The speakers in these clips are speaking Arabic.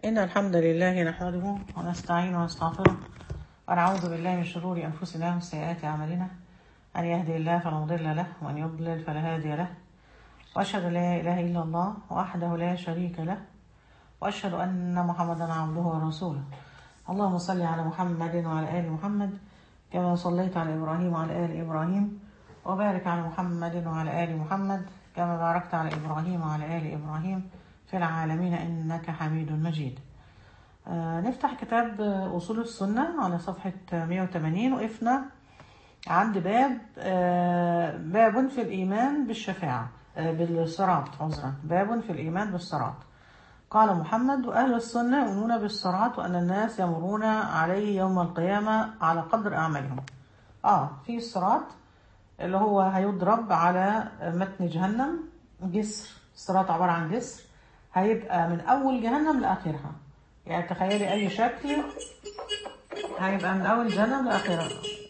إن الحمد لله نحمده ونستعينه ونستغفره ونعوذ بالله من شرور أنفسنا ومن سيئات أعمالنا. من يهدي الله فلا مضل له ومن يضلل فلا هادي له، وأشهد أن لا إله إلا الله وحده لا شريك له، وأشهد أن محمدا عبده ورسوله. اللهم صل على محمد وعلى آل محمد كما صليت على إبراهيم وعلى آل إبراهيم، وبارك على محمد وعلى آل محمد كما باركت على إبراهيم وعلى آل إبراهيم في العالمين إنك حميد مجيد. نفتح كتاب أصول السنة على صفحة 180. وقفنا عند باب في الإيمان بالشفاعة، بالصراط، عذرا، باب في الإيمان بالصراط. قال محمد: وأهل السنة يؤمنون بالصراط وأن الناس يمرون عليه يوم القيامة على قدر أعمالهم. في الصراط اللي هو هيضرب على متن جهنم، جسر. الصراط عبارة عن جسر هيبقى من أول جهنم لآخرها، يعني تخيلي أي شكل هيبقى من أول جهنم لآخرها،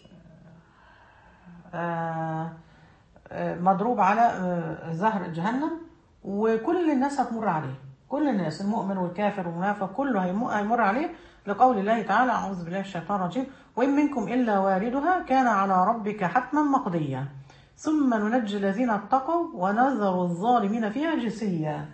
مضروب على ظهر جهنم، وكل الناس هتمر عليه، كل الناس، المؤمن والكافر والمنافق كله هيمر عليه، لقول الله تعالى: أعوذ بالله من الشيطان الرجيم: وإن منكم إلا واردها كان على ربك حتما مقضيا ثم ننجي الذين اتقوا ونذر الظالمين فيها جثيا.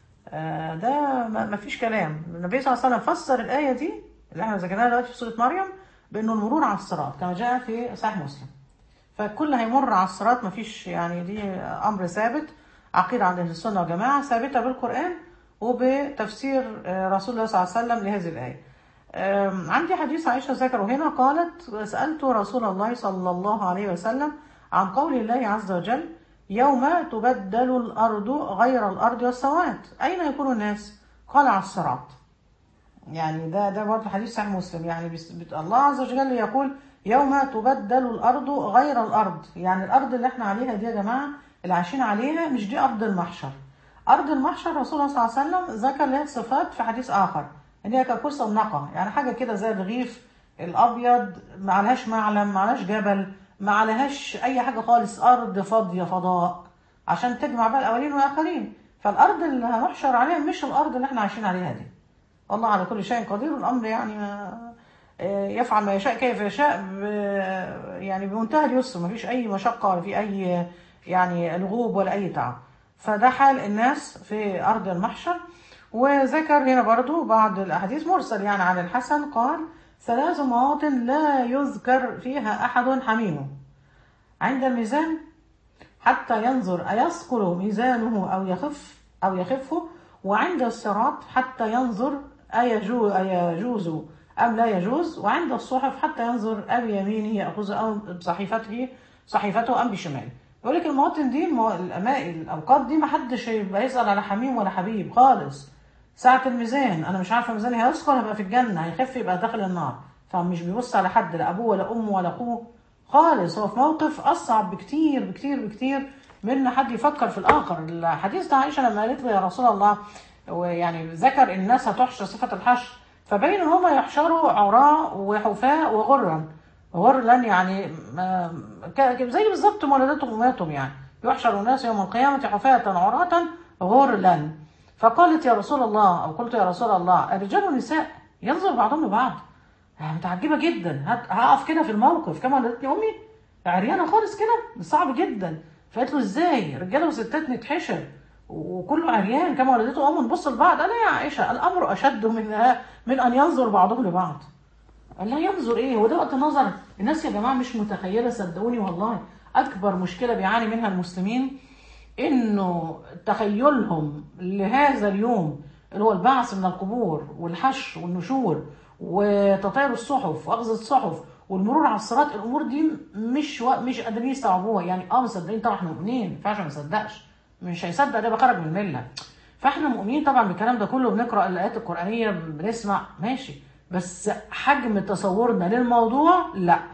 ده ما فيش كلام. النبي صلى الله عليه وسلم فسر الآية دي اللي احنا ذكرناها دلوقتي في سورة مريم بأنه المرور على الصراط كما جاء في صحيح مسلم. فالكل هيمر على الصراط، ما فيش، يعني دي أمر ثابت، عقيدة عند أهل السنة والجماعة، ثابتة بالقرآن وبتفسير رسول الله صلى الله عليه وسلم لهذه الآية. عندي حديث عائشة ذكره هنا، قالت: سألت رسول الله صلى الله عليه وسلم عن قول الله عز وجل: يوم تبدل الأرض غير الأرض والسماوات، أين يكون الناس؟ قال: على الصراط. يعني ده برضه حديث صحيح مسلم. يعني الله عز وجل يقول: يوم تبدل الأرض غير الأرض، يعني الأرض اللي احنا عليها دي يا جماعة، اللي عايشين عليها، مش دي أرض المحشر. أرض المحشر رسول الله صلى الله عليه وسلم ذكر لها صفات في حديث آخر، إن هي ككرسي النقى، يعني حاجة كده زي الرغيف الأبيض، ما عليهاش معلم، ما عليهاش جبل، ما عليهاش أي حاجة خالص، أرض فاضية، فضاء، عشان تجمع بقى الأولين والآخرين. فالأرض اللي هنحشر عليها مش الأرض اللي احنا عايشين عليها دي. الله على كل شيء قدير، والأمر يعني يفعل ما يشاء كيف يشاء، يعني بمنتهى اليسر، ما فيش أي مشقة ولا في أي يعني لغوب ولا أي تعب. فده حال الناس في أرض المحشر. وذكر هنا برضو بعض الأحاديث مرسل يعني عن الحسن، قال: 3 مواطن لا يذكر فيها أحد حميمه: عند الميزان حتى ينظر أيثقل ميزانه أو يخفه، وعند الصراط حتى ينظر أيجوز أم لا يجوز، وعند الصحف حتى ينظر بيمينه يأخذ أو صحيفته أم بشماله. يقول لك المواطن دي، الأوقات دي، ما حدش يبقى يسأل على حميم ولا حبيب خالص. ساعة الميزان، أنا مش عارفة ميزاني هيثقل هبقى في الجنة، هيخف يبقى داخل النار، فمش بيبص على حد، لا أبوه ولا أمه ولا أخوه خالص. هو في موقف أصعب بكتير بكتير بكتير من إن حد يفكر في الآخر. الحديث ده عائشة لما قالت له: يا رسول الله، ويعني ذكر الناس هتحشر، صفة الحشر، فبين ان هم يحشروا عراء وحفاء غرلا، يعني زي بالظبط مولداتهم وامهاتهم، يعني يحشر الناس يوم القيامة حفاة عراة غرلا. فقالت: يا رسول الله، او قلت: يا رسول الله، الرجال والنساء ينظر بعضهم لبعض؟ متعجبة جدا، هقف كده في الموقف كما ولدتني امي، عريانة خالص كده، صعب جدا. فقالت له: ازاي رجاله وستات نتحشر وكله عريان كما ولدته امه، نبص لبعض؟ قال: يا عائشه، الامر اشد من ان ينظر بعضهم لبعض. قال لها: ينظر ايه؟ هو ده وقت النظر؟ الناس يا جماعه مش متخيله، صدقوني والله، اكبر مشكله بيعاني منها المسلمين انه تخيلهم لهذا اليوم اللي هو البعث من القبور والحشر والنشور وتطاير الصحف واخذ الصحف والمرور على الصراط. الامور دي مش قادرين يستوعبوها. يعني مصدقين طبعا، احنا مؤمنين، ما ينفعش ما نصدقش، مش هيصدق ده بخرج من المله. فاحنا مؤمنين طبعا بالكلام ده كله، بنقرا الايات القرانيه، بنسمع، ماشي، بس حجم تصورنا للموضوع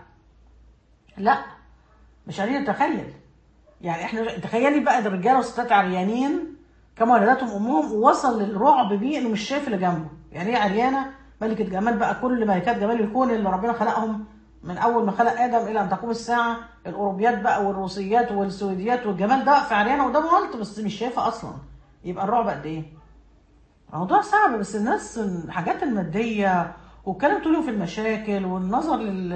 لا، مش قادرين نتخيل. يعني احنا تخيلي بقى، الرجاله والستات عريانين كما ولدتهم امهم، ووصل للرعب بيه انه مش شايف اللي جنبه. يعني ايه عريانه؟ ملكه جمال بقى، كل ملكات جمال الكون اللي ربنا خلقهم من اول ما خلق ادم الى ان تقوم الساعه، الاوروبيات بقى والروسيات والسويديات والجمال ده، في عريانه قدامه غلط بس مش شايفها اصلا. يبقى الرعب قد ايه؟ موضوع صعب، بس الناس الحاجات المادية والكلام طول في المشاكل والنظر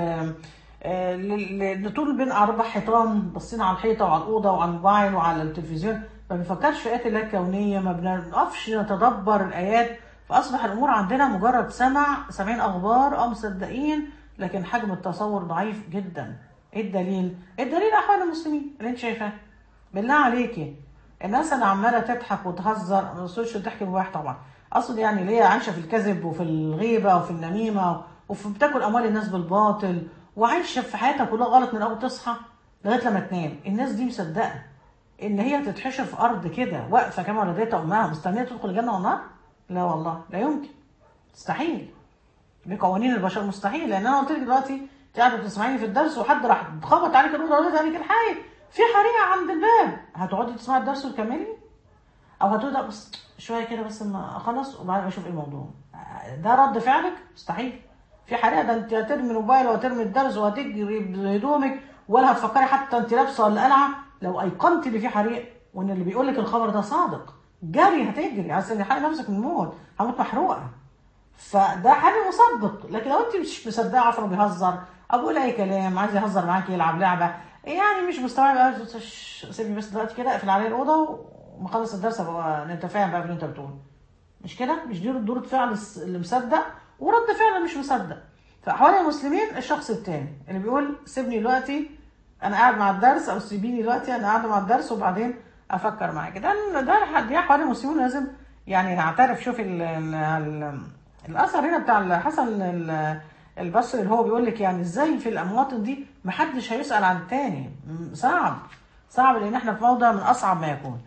طول بين أربع حيطان باصين على الحيطة وعلى الأوضة وعلى الموبايل وعلى التلفزيون، ما بنفكرش في آيات الله الكونية، ما بنقفش نتدبر الآيات. فأصبح الأمور عندنا مجرد سامعين أخبار مصدقين، لكن حجم التصور ضعيف جدا. إيه الدليل؟ الدليل أحوال المسلمين اللي أنت شايفاه. بالله عليكي، الناس اللي عماله تضحك وتهزر، ما اقصدش الضحك المباح طبعا، اقصد يعني اللي هي عايشه في الكذب وفي الغيبه وفي النميمه وفي بتاكل اموال الناس بالباطل وعايشه في حياتها كلها غلط من اول تصحى لغايه لما تنام. الناس دي مصدقه ان هي تتحشر في ارض كده واقفه كما ولدتها امها مستنيه تدخل الجنه والنار؟ لا والله، لا يمكن، مستحيل. بقوانين البشر مستحيل. لان انا قلت لك دلوقتي انت قاعده بتسمعيني في الدرس وحد راح خبط عليك الاوضه وقالت عليك الحي في حريقه عند الباب، هتقعدي تسمعي الدرس وتكملي؟ او هتقعدي بس شويه كده بس ما اخلص وبعدين اشوف ايه الموضوع؟ ده رد فعلك؟ مستحيل. في حريقه، ده انت هترمي الموبايل وهترمي الدرس وهتجري بهدومك ولا هتفكري حتى انت لابسه ولا قلعه. لو ايقنتي ان في حريق وان اللي بيقول لك الخبر ده صادق، جري هتجري عشان تلحقي نفسك من الموت، هموت محروقه. فده حاجه مصدق. لكن لو انت مش مصدقه، عارفه بيهزر او بيقول اي كلام، عايز يهزر معاكي يلعب لعبه، يعني مش مستوعبه، سيبني بس دلوقتي كده اقفل عليه الاوضه وما اخلص الدرس ابقى نتفاهم بقى باللي انت بتقوله. مش كده؟ مش دي ردود فعل اللي مصدق ورد فعل مش مصدق. فاحوال المسلمين الشخص التاني اللي بيقول سيبني دلوقتي انا قاعد مع الدرس، او سيبيني دلوقتي انا قاعده مع الدرس وبعدين افكر معاك. دي احوال المسلمين لازم يعني نعترف. شوف الاثر هنا بتاع الحسن البصري اللي هو بيقول لك يعني ازاي في الامواطن دي محدش هيسال عن التاني. صعب، صعب، لان احنا في موضع من اصعب ما يكون.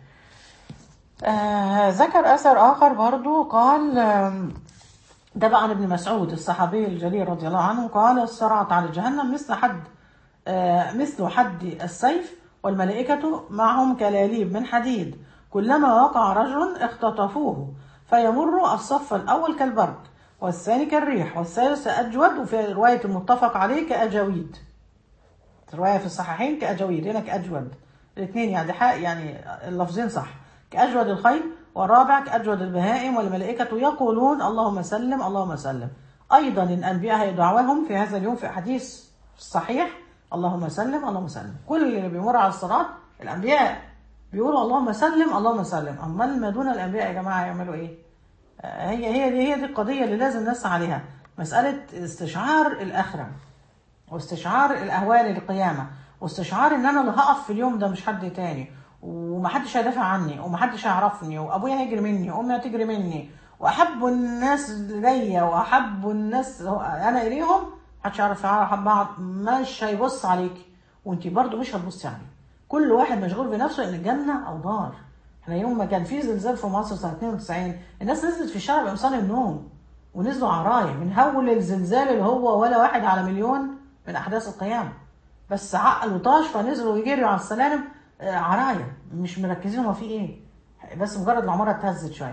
ذكر اثر اخر برضو قال ده بقى عن ابن مسعود الصحابي الجليل رضي الله عنه، قال الصراط على جهنم مثل حد السيف، والملائكة معهم كلاليب من حديد، كلما وقع رجل اختطفوه فيمر الصف الأول كالبرق، والثاني كالريح، والثالث أجود، وفي رواية المتفق عليه كأجاويد. رواية في الصحيحين كأجاويد، هنا كأجود، الاثنين يعني اللفظين صح. كأجود الخيل، والرابع كأجود البهائم، والملائكة يقولون اللهم سلم اللهم سلم. أيضا الأنبياء يدعوهم في هذا اليوم في حديث صحيح اللهم سلم اللهم سلم. كل اللي بيمر على الصراط الأنبياء بيقولوا اللهم سلم اللهم سلم. أمال ما دون الأنبياء يا جماعة يعملوا إيه؟ هي دي القضية اللي لازم نسعى عليها، مسألة استشعار الآخرة واستشعار الأهوال القيامة واستشعار إن أنا اللي هقف في اليوم ده مش حد تاني، ومحدش هيدافع عني ومحدش هيعرفني، وأبويا هيجري مني وأمي هتجري مني، وأحب الناس ليا وأحب الناس أنا إليهم محدش يعرف بعض، مش هيبص عليك وأنتي برضو مش هتبصي عليه. كل واحد مشغول بنفسه إن الجنة أو نار. احنا يوم ما كان في زلزال في مصر سنة 92 الناس نزلت في الشارع بإمصان النوم ونزلوا عرايا من هول الزلزال اللي هو ولا واحد على مليون من أحداث القيامة، بس عقل وطاش فنزلوا يجروا على السلالم عرايا مش مركزين هو في ايه، بس مجرد العمارة اتهزت شوية.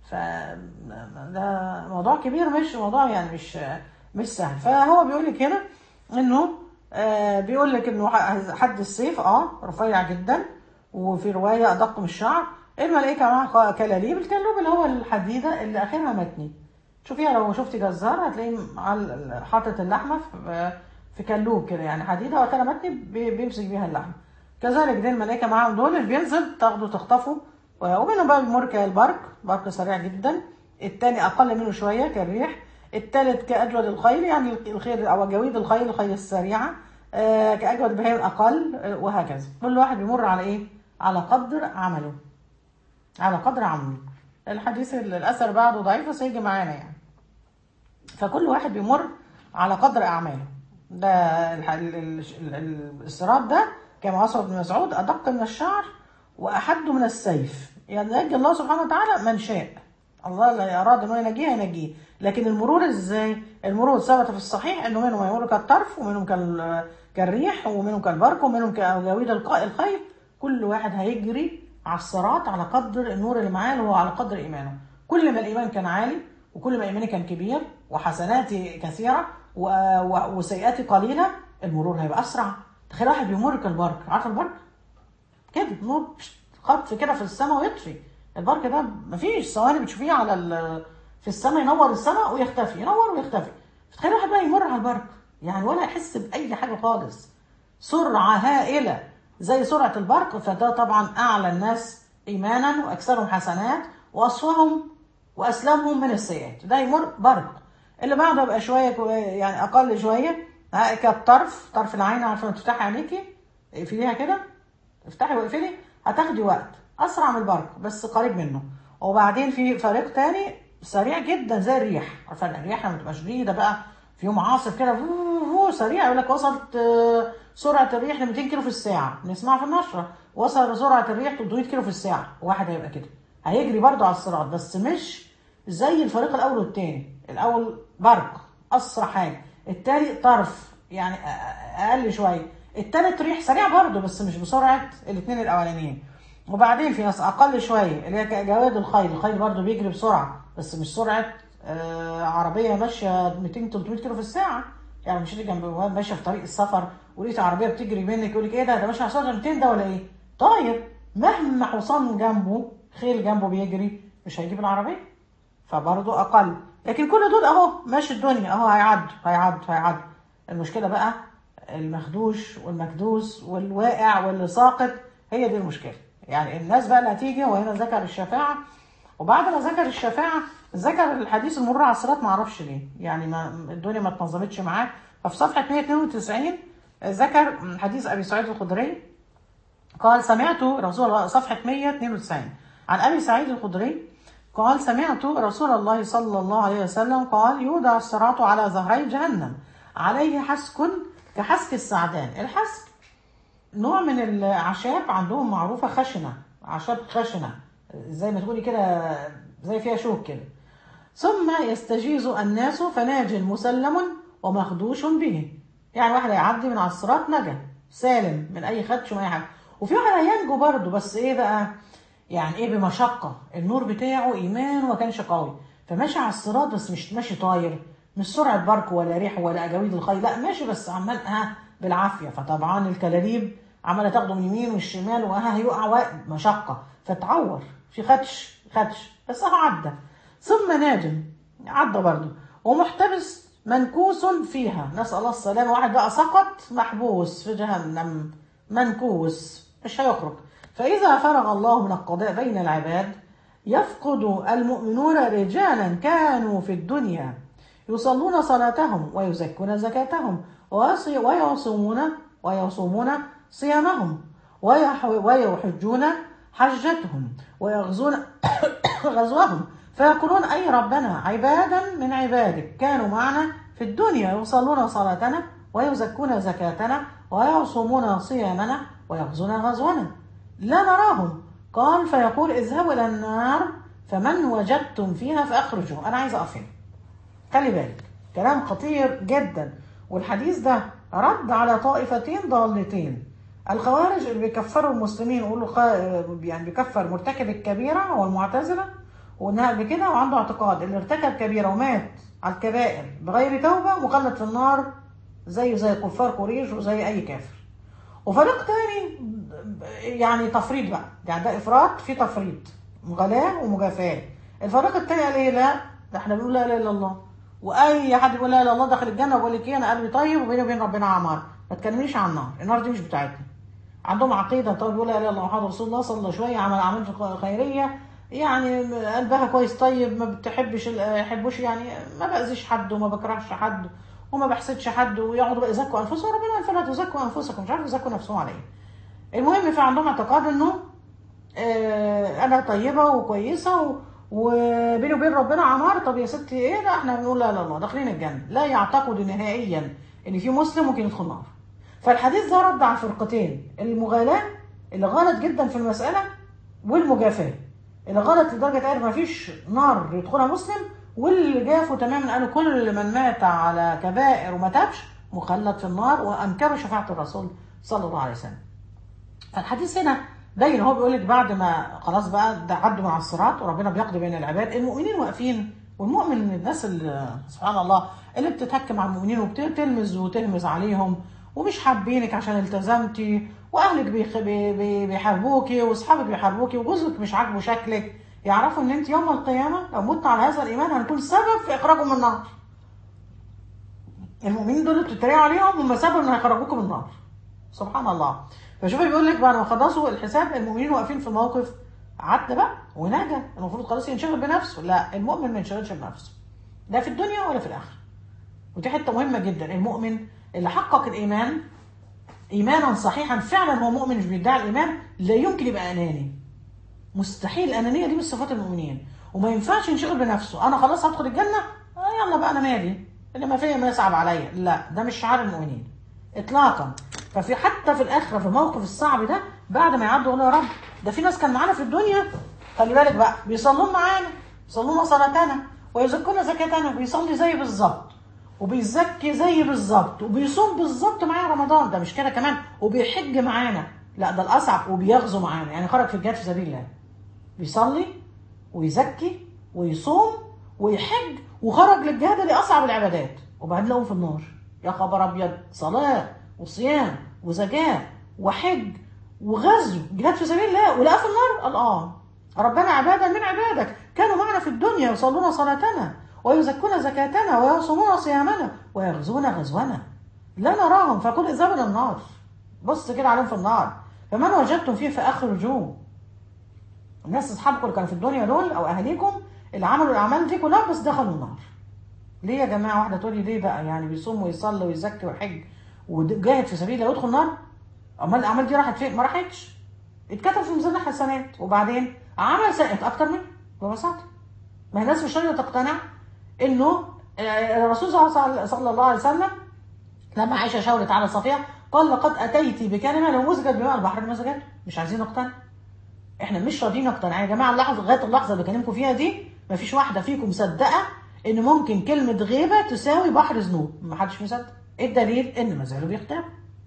ده موضوع كبير، مش موضوع يعني مش سهل. فهو بيقول لك هنا انه بيقول لك انه حد السيف رفيع جدا، وفي رواية ادق من الشعر. الملائكة معها كلاليب، الكلوب اللي هو الحديدة اللي اخرها متني. شوفيها لو شفتي جزار هتلاقيه حاطط اللحمة في كلوب كده يعني حديدة وكده متني بيمسك بيها اللحمة. كذلك دي الملائكة معاهم دول اللي بينزل تاخده تخطفه، ومنهم بقى بيمر كالبرق، برق سريع جدا. التاني أقل منه شوية كالريح. التالت كأجود الخيل، يعني الخيل أو جويد الخيل السريعة. كأجود البهائم أقل، وهكذا. كل واحد بيمر على إيه؟ على قدر عمله، على قدر عمله. الحديث الأثر بعده ضعيف بس هيجي معانا يعني. فكل واحد بيمر على قدر أعماله. ده الصراط ده كما وصف ابن مسعود أدق من الشعر وأحد من السيف. يعني ينجي الله سبحانه وتعالى من شاء، الله اللي أراد أنه ينجيه ينجيه. لكن المرور إزاي؟ المرور ثبت في الصحيح أنه منهم يمر كالطرف، ومنهم كالريح، ومنهم كالبرق، ومنهم كجويد الخيل. كل واحد هيجري على الصراط على قدر النور اللي معاه، وهو على قدر إيمانه. كل ما الإيمان كان عالي وكل ما إيماني كان كبير وحسناتي كثيرة وسيئاتي قليلة، المرور هيبقى أسرع. تخيل واحد بيمر كالبرق، عارف البرق؟ كده نور خط كده في السماء ويطفي. البرق ده مفيش ثواني بتشوفيه على في السماء، ينور السماء ويختفي، ينور ويختفي. تخيل واحد بقى يمر على البرق يعني ولا يحس باي حاجه خالص، سرعه هائله زي سرعه البرق. فده طبعا اعلى الناس ايمانا واكثرهم حسنات واصفهم واسلمهم من السيئات. ده يمر برق. اللي بعده يبقى شويه يعني اقل شويه، كالطرف، طرف العين. عارفه لما تفتحي عينيكي اقفليها كده، افتحي واقفلي، هتاخدي وقت اسرع من البرق بس قريب منه. وبعدين في فريق تاني سريع جدا زي الريح. عارفه الريح لما تبقى شديده بقى في يوم عاصف كده، سريع، يقول لك وصلت سرعه الريح ل 200 كيلو في الساعه، نسمعها في النشره، وصل سرعه الريح 300 كيلو في الساعه. واحد هيبقى كده هيجري برضه على الصراط، بس مش زي الفريق الاول والتاني. الاول برق اسرع حاجه، التاني طرف يعني اقل شويه، التالت ريح سريع برضه بس مش بسرعه الاثنين الاولانيين. وبعدين في ناس اقل شويه اللي هي جواد الخيل. الخيل برضه بيجري بسرعه بس مش سرعه عربيه ماشيه 200 300 كيلو في الساعه. يعني مش جنب ماشيه في طريق السفر ولقيت عربيه بتجري منك يقول لك ايه ده ماشي على سرعه 200 ده ولا ايه؟ طاير. مهما حصان جنبه، خيل جنبه بيجري مش هيجيب العربيه، فبرضه اقل. لكن كل دول اهو ماشي الدنيا اهو، هيعد. المشكله بقى المخدوش والمكدوس والواقع واللي ساقط، هي دي المشكله. يعني الناس بقى اللي هتيجي، وهنا ذكر الشفاعه. وبعد ما ذكر الشفاعه ذكر الحديث المر على الصراط، ما اعرفش ليه يعني ما الدنيا ما اتنظمتش معاه. ففي صفحه 192 ذكر حديث ابي سعيد الخدري قال سمعت رسول الله، صفحه 192، عن ابي سعيد الخدري قال سمعت رسول الله صلى الله عليه وسلم قال يوضع الصراط على ظهري جهنم عليه حسك كحسك السعدان. الحسك نوع من الاعشاب عندهم معروفه خشنه، اعشاب خشنه زي ما تقولي كده، زي فيها شوك كده. ثم يستجيز الناس فناج مسلم ومخدوش به. يعني واحد هيعدي من على الصراط نجا سالم من اي خدش ومن اي حاجه، وفي واحد هينجو برضه بس ايه بقى، يعني ايه، بمشقه. النور بتاعه ايمان وما كانش قوي، فماشي على الصراط بس مش ماشي طاير، مش سرعه برق ولا ريح ولا اجاويد الخيل، لا ماشي بس عمال بالعافيه. فطبعا الكلاليب عماله تاخده من اليمين والشمال هيقع مشقه فتعور، في خدش بس عدى. ثم ناجم عدى برضه ومحتبس منكوس فيها، نسأل الله السلامة. واحد بقى سقط محبوس في جهنم منكوس مش هيخرج. فإذا فرغ الله من القضاء بين العباد يفقد المؤمنون رجالا كانوا في الدنيا يصلون صلاتهم ويزكون زكاتهم ويصومون صيامهم ويحجون حجتهم ويغزون غزوهم، فيقولون أي ربنا عبادا من عبادك كانوا معنا في الدنيا يصلون صلاتنا ويزكون زكاتنا ويصومون صيامنا ويغزون غزونا لا نراهم. قال فيقول اذهبوا إلى النار فمن وجدتم فيها فأخرجوا. أنا عايز أقف هنا، خلي بالك كلام خطير جدا. والحديث ده رد على طائفتين ضالتين، الخوارج اللي بيكفروا المسلمين ويقولوا يعني بيكفر مرتكب الكبيرة هو المعتزلة، وانها بكده وعنده اعتقاد اللي ارتكب كبيرة ومات على الكبائر بغير توبة مخلد في النار زي كفار قريش وزي اي كافر. وفريق تاني يعني تفريط بقى، يعني ده افراط في تفريط، مغالاة ومجافاة. الفريق التاني قال ايه؟ لا ده احنا بنقول لا اله الا الله، واي حد يقول لا اله الا الله داخل الجنة. وبقول لك ايه، انا قلبي طيب وبيني وبين ربنا عمار، ما تكلمنيش عن النار دي مش بتاعتنا. عندهم عقيده طب يقول لا اله الا الله محمد رسول الله، صلى شويه عمل اعمال خيريه، يعني قلبها كويس طيب، ما بتحبش يحبوش، يعني ما باذيش حد وما بكرهش حد وما بحسدش حد، ويقعدوا بقى يزكوا انفسهم. ربنا قال فلا تزكوا انفسكم، مش عارف يزكوا نفسهم على ايه. المهم فعندهم اعتقاد انه انا طيبه وكويسه وبيني وبين ربنا عمار. طب يا ستي ايه، لا احنا بنقول لا اله الا الله داخلين الجنه، لا يعتقد نهائيا ان في مسلم ممكن يدخل النار. فالحديث ده رد على الفرقتين، المغالاة اللي غلط جدا في المسألة والمجافاة اللي غلط لدرجة قال ما فيش نار يدخلها مسلم، واللي جافوا تماما قالوا كل من مات على كبائر وما تابش مخلد في النار، وأنكروا شفاعة الرسول صلى الله عليه وسلم. فالحديث هنا باين، هو بيقول لك بعد ما خلاص بقى ده عدوا مع الصراط وربنا بيقضي بين العباد، المؤمنين واقفين. والمؤمن من الناس اللي سبحان الله اللي بتتهكم على المؤمنين وبتلمز وتهمز عليهم ومش حابينك عشان التزمتي، واهلك بيحاربوكي واصحابك بيحاربوكي وجوزك مش عاجبه شكلك، يعرفوا ان انت يوم القيامه لو مت على هذا الايمان هنكون سبب في اخراجهم من النار. المؤمنين دول اللي بتتريقوا عليهم هم سبب ان هيخرجوكم من النار. سبحان الله. فشوف بيقول لك بعد ما خلصوا الحساب المؤمنين واقفين في موقف عدى بقى ونجا، المفروض خلاص ينشغل بنفسه، لا المؤمن ما ينشغلش بنفسه لا في الدنيا ولا في الاخره. ودي حته مهمه جدا. المؤمن اللي حقق الايمان ايمانا صحيحا فعلا هو مؤمن مش بيدعي الايمان، لا يمكن يبقى اناني. مستحيل. الانانيه دي من صفات المؤمنين، وما ينفعش ينشغل بنفسه. انا خلاص هدخل الجنه يلا بقى انا مالي اللي ما فيا ما يصعب عليا، لا ده مش شعار المؤمنين اطلاقا. ففي حتى في الاخره في الموقف الصعب ده بعد ما يعدوا يقولوا يا رب ده في ناس كان معانا في الدنيا، خلي بالك بقى بيصلون معانا، يصلون صلاتنا ويزكون زكاتنا، بيصلي زي بالظبط وبيزكي زي بالظبط وبيصوم بالظبط معايا رمضان، ده مش كده كمان وبيحج معانا، لا ده الاصعب، وبيغزو معانا يعني خرج في الجهاد في سبيل الله، بيصلي ويزكي ويصوم ويحج وخرج للجهاد اللي اصعب العبادات، وبعدين لقوه في النار. يا خبر ابيض، صلاه وصيام وزكاه وحج وغزو جهاد في سبيل الله ولقاه في النار. قال ربنا عبادا من عبادك كانوا معنا في الدنيا يصلون صلاتنا ويزكون زكاتنا ويصومون صيامنا ويغزون غزونا لا نراهم فكل إذا من النار. بص كده عليهم في النار، فمن وجدتم فيه فأخرجوه. الناس اصحابكم اللي كانوا في الدنيا دول او اهاليكم اللي عملوا الاعمال دي كلها بس دخلوا النار. ليه يا جماعه؟ واحده تقول لي ليه بقى يعني بيصوم ويصلي ويزكي ويحج وجاهد في سبيل الله يدخل النار؟ امال الاعمال دي راحت فين؟ ما راحتش، اتكتب في ميزان الحسنات وبعدين عمل سيئات اكتر منه ببساطه. ما هي الناس مش راضيه تقتنع انه الرسول صلى الله عليه وسلم لما عائشه شاورت على صفيه قال لقد اتيت بكلمه لو مزجت بماء البحر لمزجت. مش عايزين نقتنع، احنا مش راضيين نقتنع يا جماعه. اللحظه لغايه اللحظه اللي بكلمكم فيها دي مفيش واحده فيكم مصدقه ان ممكن كلمه غيبه تساوي بحر ذنوب. محدش مصدق. ايه الدليل؟ ان مزاجه بيختار.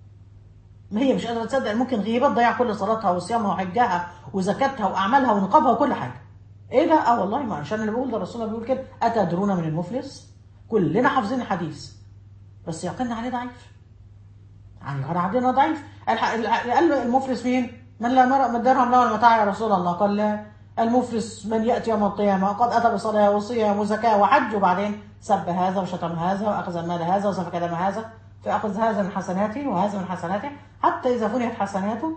ما هي مش قادره تصدق ان ممكن غيبه تضيع كل صلاتها وصيامها وحجها وزكاتها واعمالها ونقابها وكل حاجه. ايه ده؟ والله ما عشان اللي بقول ده الرسول بيقول كده. اتدرون من المفلس؟ كلنا حافظين الحديث بس يقيننا عليه ضعيف. يعني عندنا ضعيف. قال له المفلس مين؟ من لا درهم له المتاع يا رسول الله. قال لا، المفلس من ياتي يوم القيامه قد اتى بصلاه وصيام وزكاه وحج وبعدين سب هذا وشتم هذا واخذ مال هذا وسفك دم هذا فاخذ هذا من حسناته وهذا من حسناته حتى اذا فنيت حسناته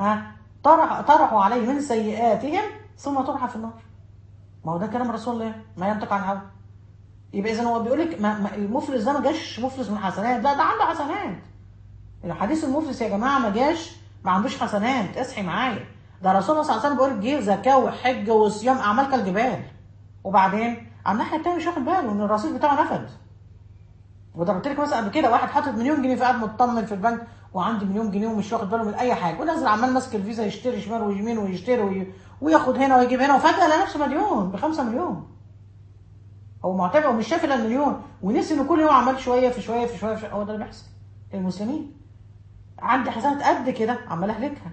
طرحوا عليه من سيئاتهم ثم طرح في النار. ما هو ده كلام رسول الله ما ينطق عن هوى. يبقى اذا هو بيقول لك المفلس ده ما جاش مفلس من حسنات، لا ده عنده حسنات. الحديث المفلس يا جماعه ما جاش ما عندوش حسنات. اصحي معايا، ده رسول الله صلى الله عليه وسلم بيقول جه زكاه وحج وصيام اعمال كالجبال، وبعدين على الناحيه الثانيه مش واخد باله ان الرصيد بتاعه نفد. وده قلت لك مثلا قبل كده واحد حاطط مليون جنيه في قاعد مطمن في البنك وعندي مليون جنيه ومش واخد باله من اي حاجه ونازل عمال ماسك الفيزا يشتري شمال ويمين ويشتري وياخد هنا ويجيب هنا وفجاه لقى نفسه مليون ب5 مليون. هو معتبر ومش شايف الا المليون ونسي انه كل يوم عمال شويه في شويه في شويه في شويه. هو ده اللي بيحصل المسلمين. عندي حسنات قد كده عمال اهلكها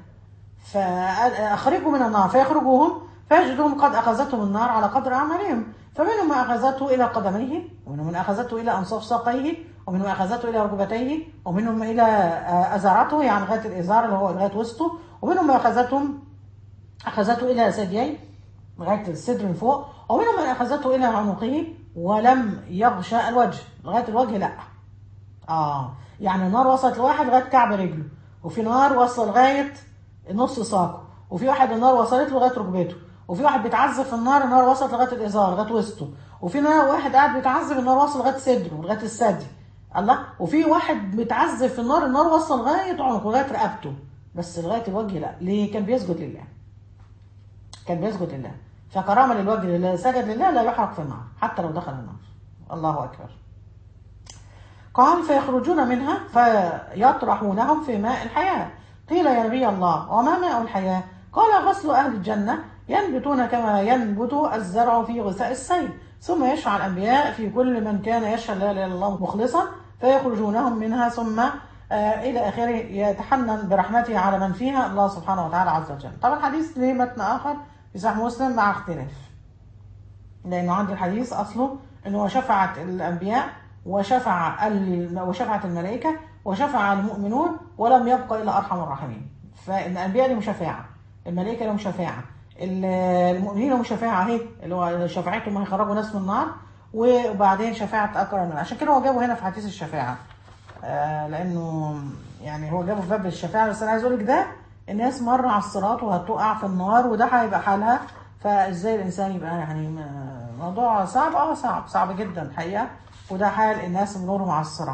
فاخرجوا من النار فيخرجوهم فيجدهم قد اخذتهم النار على قدر اعمالهم فمنهم ما اخذته الى قدميه ومنهم من اخذته الى انصاف ساقيه ومنهم ما اخذته الى ركبتيه ومنهم الى ازارته يعني لغايه الازار اللي هو لغايه وسطه ومنهم ما اخذته الى ثدييه لغايه الصدر من فوق ومنهم من اخذته الى عنقه ولم يغشى الوجه لغايه الوجه لا. يعني النار وصلت لواحد لغايه كعب رجله وفي نار وصل لغايه نص ساقه وفي واحد النار وصلت لغايه ركبته وفي واحد بيتعذب في النار وصلت لغايه الازار لغايه وسطه وفي واحد قاعد بيتعذب النار وصل لغايه صدره لغايه الثدي الله وفي واحد بيتعذب في النار وصل لغايه عنقه لغايه رقبته بس لغايه الوجه لا. ليه؟ كان بيسجد لله. كان بيسجد لله فكرامه للوجه اللي سجد لله لا يحرق في النار حتى لو دخل النار. الله اكبر. قال فيخرجون منها فيطرحونهم في ماء الحياة. قيل يا نبي الله وما ماء الحياة؟ قال غسل أهل الجنة ينبتون كما ينبت الزرع في غثاء السيل ثم يشفع الأنبياء في كل من كان يشهد لا إله إلا الله مخلصا فيخرجونهم منها ثم إلى آخره يتحنن برحمته على من فيها الله سبحانه وتعالى عز وجل. طبعا الحديث ليه متن آخر في صحيح مسلم مع اختلاف لأنه عندي الحديث أصله أنه شفعت الأنبياء وشفعت الملائكة وشفع المؤمنون ولم يبقى إلا أرحم الراحمين. فالأنبياء لهم شفاعة، الملائكة لهم شفاعة، المؤمنين هم شفاعة اهي، اللي هو شفاعتهم هيخرجوا ناس من النار، وبعدين شفاعة أكرم من، عشان كده هو جابه هنا في حديث الشفاعة. لأنه يعني هو جابه في باب الشفاعة، بس أنا عايز أقول لك ده الناس مرة على الصراط وهتقع في النار وده هيبقى حالها، فإزاي الإنسان يبقى يعني موضوع صعب، صعب جدا الحقيقة، وده حال الناس مرورهم على الصراط.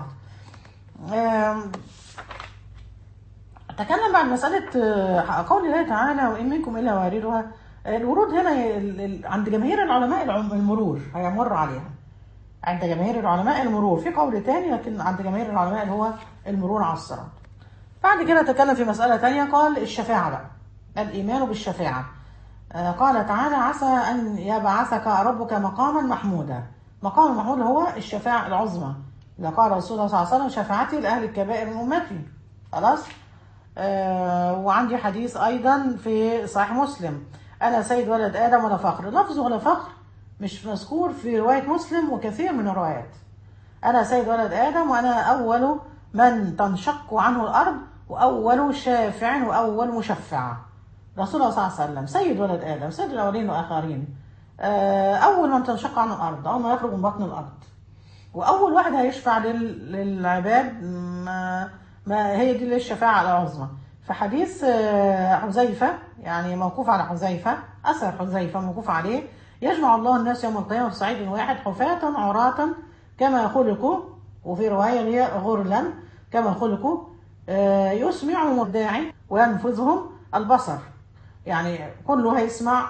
تكلم عن مسألة قول الله تعالى وإن منكم إلا واردها. الورود هنا عند جماهير العلماء المرور هيمر عليها، عند جماهير العلماء المرور، في قول تاني لكن عند جماهير العلماء اللي هو المرور على الصراط. بعد كده تكلم في مسألة تانية، قال الشفاعة بقى، الإيمان بالشفاعة. قال تعالى عسى أن يبعثك ربك مقاما محمودا. مقام المحمود هو الشفاعة العظمى، قال رسول الله صلى الله عليه وسلم شفاعتي لأهل الكبائر من أمتي. خلاص. وعندي حديث أيضا في صحيح مسلم، أنا سيد ولد آدم ولا فخر. لفظ ولا فخر مش مذكور في رواية مسلم وكثير من الروايات. أنا سيد ولد آدم وأنا أول من تنشق عنه الأرض وأول شافع وأول مشفع. رسول الله صلى الله عليه وسلم سيد ولد آدم، سيد الأولين والآخرين، أول من تنشق عنه الأرض، أول ما يخرج من بطن الأرض، وأول واحد هيشفع للعباد. ما هي دي الشفاعة العظمى. في حديث حذيفة، يعني موقوف على حذيفة، أثر حذيفة موقوف عليه، يجمع الله الناس يوم القيامة في صعيد واحد حفاة عراة كما خلقوا، وفي رواية هي غرلا كما خلقوا، يسمعهم الداعي وينفذهم البصر. يعني كله هيسمع،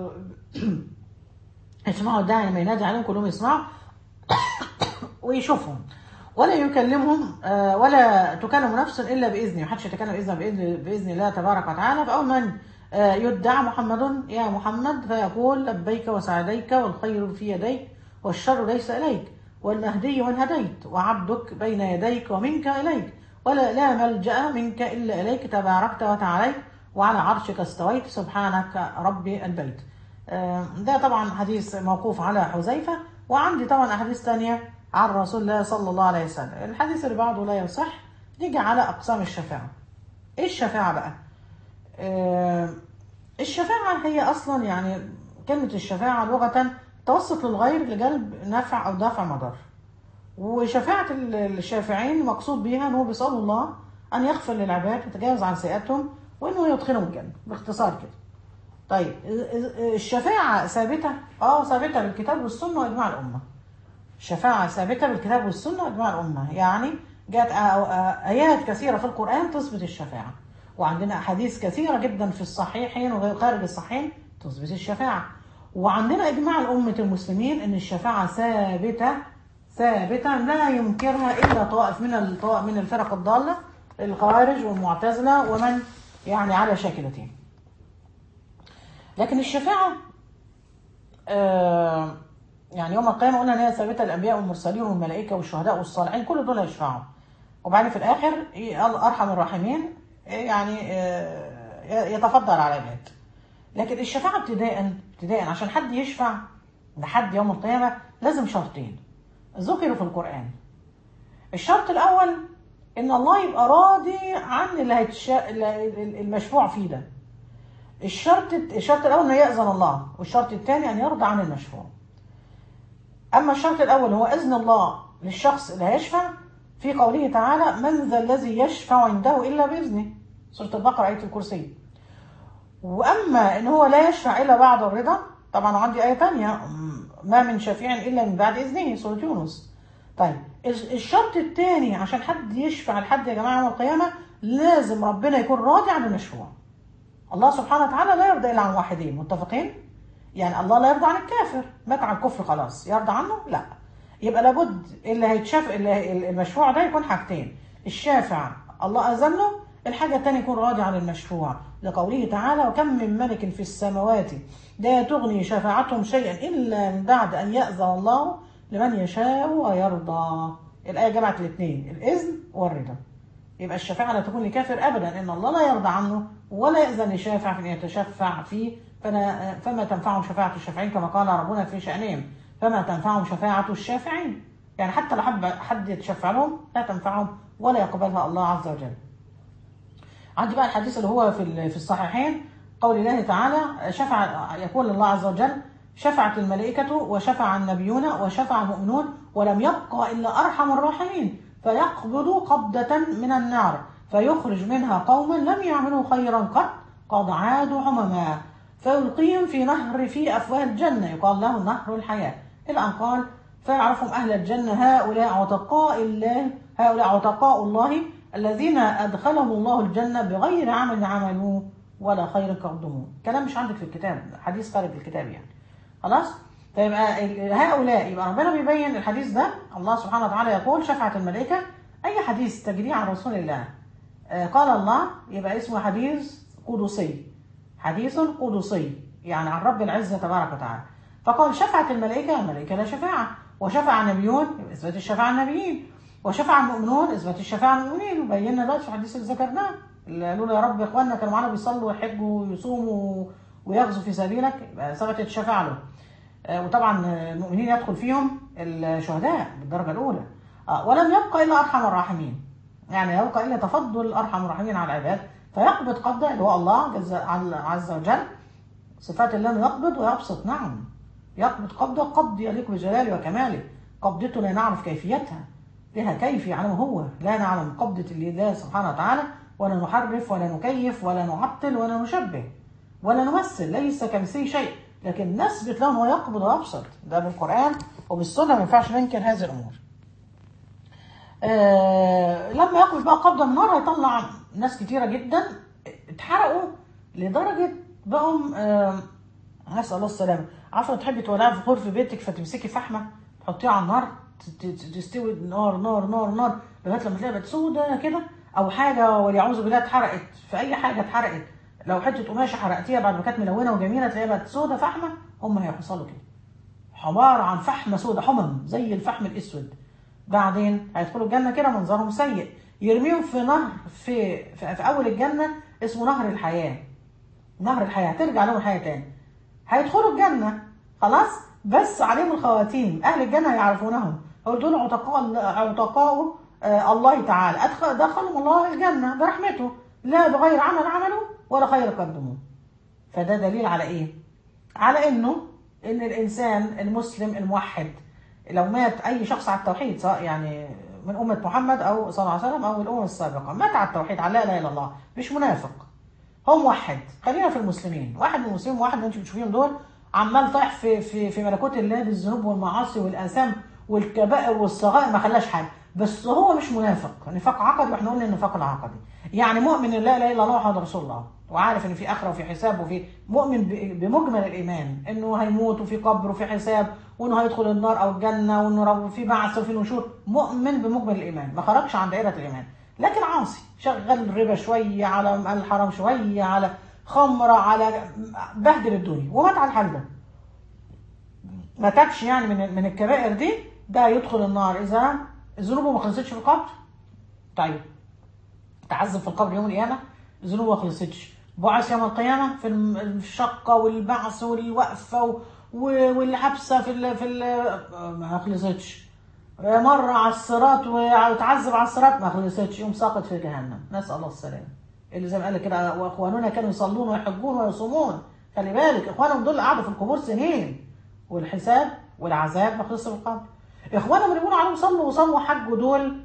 يسمعوا الداعي لما ينادي عليهم كلهم يسمعوا ويشوفهم، ولا يكلمهم ولا تكلم نفس الا باذنه، محدش يتكلم الا باذن الله تبارك وتعالى. فاول من يدعى محمد يا محمد فيقول لبيك وسعديك والخير في يديك والشر ليس اليك والمهدي من هديت وعبدك بين يديك ومنك اليك لا ملجأ منك الا اليك تباركت وتعاليت وعلى عرشك استويت سبحانك ربي البيت. ده طبعا حديث موقوف على حذيفة. وعندي طبعا احاديث ثانيه عن رسول الله صلى الله عليه وسلم. الحديث اللي بعده لا يصح. نيجي على أقسام الشفاعة. إيه الشفاعة بقى؟ الشفاعة هي أصلا يعني كلمة الشفاعة لغة توسط للغير لجلب نفع أو دفع مضر. وشفاعة الشافعين مقصود بها أنه بيسألوا الله أن يغفر للعباد ويتجاوز عن سيئاتهم وأنه يدخلهم الجنة، باختصار كده. طيب الشفاعة ثابتة؟ ثابتة بالكتاب والسنة وإجماع الأمة. الشفاعة ثابتة بالكتاب والسنة وإجماع الأمة، يعني جاءت آيات كثيرة في القرآن تثبت الشفاعة، وعندنا أحاديث كثيرة جدا في الصحيحين وخارج الصحيحين تثبت الشفاعة، وعندنا إجماع الأمة المسلمين أن الشفاعة ثابتة لا ينكرها إلا طائف من الفرق الضالة، الخوارج والمعتزلة ومن يعني على شاكلتهم. لكن الشفاعة يعني يوم القيامة قلنا ان هي ثابته للانبياء والمرسلين والملائكه والشهداء والصالحين، كل دول هيشفعوا، وبعدين في الاخر ارحم الراحمين يعني يتفضل على العباد. لكن الشفاعه ابتداء عشان حد يشفع لحد يوم القيامه لازم شرطين ذكروا في القران. الشرط الاول ان الله يبقى راضي عن المشفوع فيه ده. الشرط الاول انه يأذن الله، والشرط الثاني ان يرضى عن المشفوع. أما الشرط الأول هو إذن الله للشخص اللي هيشفع في قوله تعالى من ذا الذي يشفع عنده إلا بإذنه، سورة البقرة آية الكرسي. وأما إن هو لا يشفع إلا بعد الرضا، طبعا عندي آية تانية ما من شفيع إلا من بعد إذنه، سورة يونس. طيب الشرط الثاني عشان حد يشفع لحد يا جماعة يوم القيامة لازم ربنا يكون راضي عن المشفوع. الله سبحانه وتعالى لا يرضى إلا عن واحدين، متفقين؟ يعني الله لا يرضى عن الكافر، مات على الكفر خلاص، يرضى عنه؟ لا. يبقى لابد اللي هيتشاف المشفوع ده يكون حاجتين، الشافع الله أذن له، الحاجة الثانية يكون راضي عن المشفوع، لقوله تعالى وكم من ملك في السماوات لا تغني شفاعتهم شيئا إلا من بعد أن يأذن الله لمن يشاء ويرضى. الآية جمعت الاثنين، الإذن والرضا. يبقى الشفاعة لا تكون لكافر أبدا، إن الله لا يرضى عنه ولا يأذن لشافع في أن يتشفع فيه، فما تنفعهم شفاعة الشافعين كما قال ربنا في شأنهم، فما تنفعهم شفاعة الشافعين، يعني حتى لو حد يتشفع لهم لا تنفعهم ولا يقبلها الله عز وجل. عندي بقى الحديث اللي هو في الصحيحين قول الله تعالى شفع، يقول الله عز وجل: شفعت الملائكة وشفع النبيون وشفع المؤمنون ولم يبقى إلا أرحم الراحمين، فيقبض قبضة من النار فيخرج منها قوما لم يعملوا خيرا قد عادوا حمما، فيلقيهم في نهر في أفواه الجنة يقال له نهر الحياة، إلى أن قال: فيعرفهم أهل الجنة: هؤلاء عتقاء الله الذين أدخلهم الله الجنة بغير عمل عملوه ولا خير قدموه. كلام مش عندك في الكتاب، حديث خارج الكتاب يعني. خلاص؟ فيبقى هؤلاء، يبقى ربنا بيبين الحديث ده. الله سبحانه وتعالى يقول: شفعت الملائكة. أي حديث تجريه عن رسول الله قال الله، يبقى اسمه حديث قدسي. حديث قدسي يعني عن رب العزة تبارك وتعالى. فقال: شفعت الملائكة، الملائكة لا شفاعة. وشفع النبيون، إثبات الشفاعة النبيين. وشفع المؤمنون، إثبات الشفاعة المؤمنين. وبينا دلوقتي في الحديث اللي ذكرناه، اللي قالوا له: يا رب إخواننا كانوا معانا بيصلوا ويحجوا ويصوموا ويغزوا في سبيلك، يبقى ثبتت الشفاعة له. وطبعا المؤمنين يدخل فيهم الشهداء بالدرجة الأولى. ولم يبقى إلا أرحم الراحمين، يعني يبقى إلا تفضل أرحم الراحمين على العباد، فيقبض قبضة اللي هو الله عز وجل. صفات الله انه يقبض ويبسط. نعم، يقبض قبض يليق بجلاله وكماله. قبضته لا نعرف كيفيتها، لها كيف يعلمه هو، لا نعلم قبضة الله سبحانه وتعالى، ولا نحرف ولا نكيف ولا نعطل ولا نشبه ولا نمثل، ليس كمثله شيء، لكن نثبت له انه يقبض ويبسط. ده بالقرآن وبالسنة، ما ينفعش ننكر هذه الأمور. لما يقبض بقى قبضة من النار هيطلع ناس كتيرة جدا اتحرقوا لدرجة بقوا نسأل الله السلامة. عارفة تحبي تولعي في غرفة بيتك فتمسكي فحمة تحطيها على النار تستوي نار نار نار نار لغاية لما تلاقيها بقت سودة كده، أو حاجة وليعوذ بالله اتحرقت في أي حاجة اتحرقت، لو حتة قماشة حرقتيها بعد ما كانت ملونة وجميلة تلاقيها بقت سودة فحمة، هم هيحصلوا كده عبارة عن فحمة سودة حمم زي الفحم الأسود. بعدين هيدخلوا الجنة كده منظرهم سيء، يرميهم في نهر في أول الجنة اسمه نهر الحياة. نهر الحياة ترجع لهم الحياة تاني، هيدخلوا الجنة خلاص، بس عليهم الخواتيم. أهل الجنة يعرفونهم، هو دول عتقاء الله تعالى، دخلهم الله الجنة برحمته، لا بغير عمل عملوا ولا خير قدموه. فده دليل على إيه؟ على إن الإنسان المسلم الموحد لو مات أي شخص على التوحيد، سواء يعني من أمة محمد أو صلى الله عليه وسلم أو الأمم السابقة، مات على التوحيد على لا إله إلا الله، مش منافق، هو موحد. خلينا في المسلمين، واحد من المسلمين، واحد انتوا بتشوفيهم دول عمال طايح في ملكوت الله بالذنوب والمعاصي والاثام والكبائر والصغائر، ما خلاش حاجه، بس هو مش منافق. نفاق عقدي، واحنا قلنا النفاق العقدي يعني مؤمن لا اله الا الله محمد رسول الله، وعارف ان في اخره وفي حساب، وفي مؤمن بمجمل الايمان انه هيموت وفي قبر وفي حساب، وانه هيدخل النار او الجنه، وانه في بعث وفي نشور، مؤمن بمجمل الايمان، ما خرجش عن دائره الايمان، لكن عاصي، شغل ربا شويه، على الحرام شويه، على خمره، على بهدل الدنيا، ومات على الحال ده، ما تابش يعني من الكبائر دي، ده يدخل النار اذا ذنوبه ما خلصتش في القبر. طيب تعذب في القبر يوم القيامه، ذنوبه ما خلصتش، بعث يوم القيامه في الشقه والبعث والوقفه والحبسه ما خلصتش، مر على الصراط وتعذب على الصراط ما خلصتش، يوم ساقط في جهنم، نسال الله السلامه. اللي زي ما قال كده: واخواننا كانوا يصلون ويحجون ويصومون. خلي بالك اخوانهم دول قعدوا في القبور سنين، والحساب والعذاب ما خلصش في القبر. اخوانهم اللي بيقولوا عليهم صلوا وصاموا وحجوا دول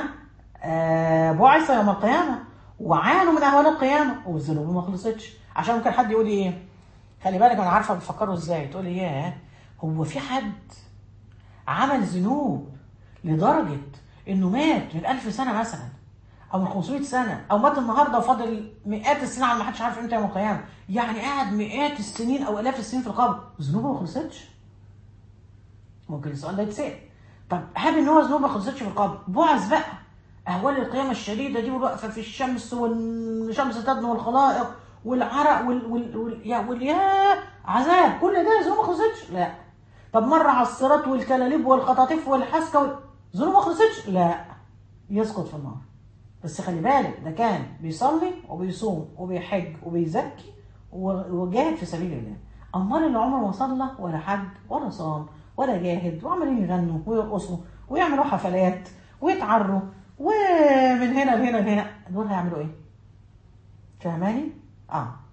بعث يوم القيامه وعانوا من اهوال القيامه والذنوب ما خلصتش. عشان ممكن حد يقول ايه، خلي بالك انا عارفه بتفكروا ازاي، تقول ياه هو في حد عمل ذنوب لدرجه انه مات من 1000 سنه مثلا، او من 500 سنه، او مات النهارده وفاضل مئات السنين على ما حدش عارف امتى يوم القيامه، يعني قاعد مئات السنين او الاف السنين في القبر ذنوبه ما خلصتش؟ ممكن السؤال ده يتسال. طب هاب ان هو ذنوبه ما خلصتش في القبر، بعث بقى، اهوال القيامه الشديده دي، والوقفه في الشمس والشمس تدنو والخلائق والعرق واليا عذاب، كل ده ذنوبه ما خلصتش؟ لا. طب مر على الصراط والكلاليب والخطاطيف والحسكه ذنوبه ما خلصتش؟ لا، يسقط في النار. بس خلي بالك ده كان بيصلي وبيصوم وبيحج وبيزكي وجاهد في سبيل الله. امال اللي عمره ما صلى ولا حج ولا صام ولا جاهد، وعمالين يغنوا ويرقصوا ويعملوا حفلات ويتعروا ومن هنا لهنا لهنا، دول هيعملوا ايه؟ فاهماني؟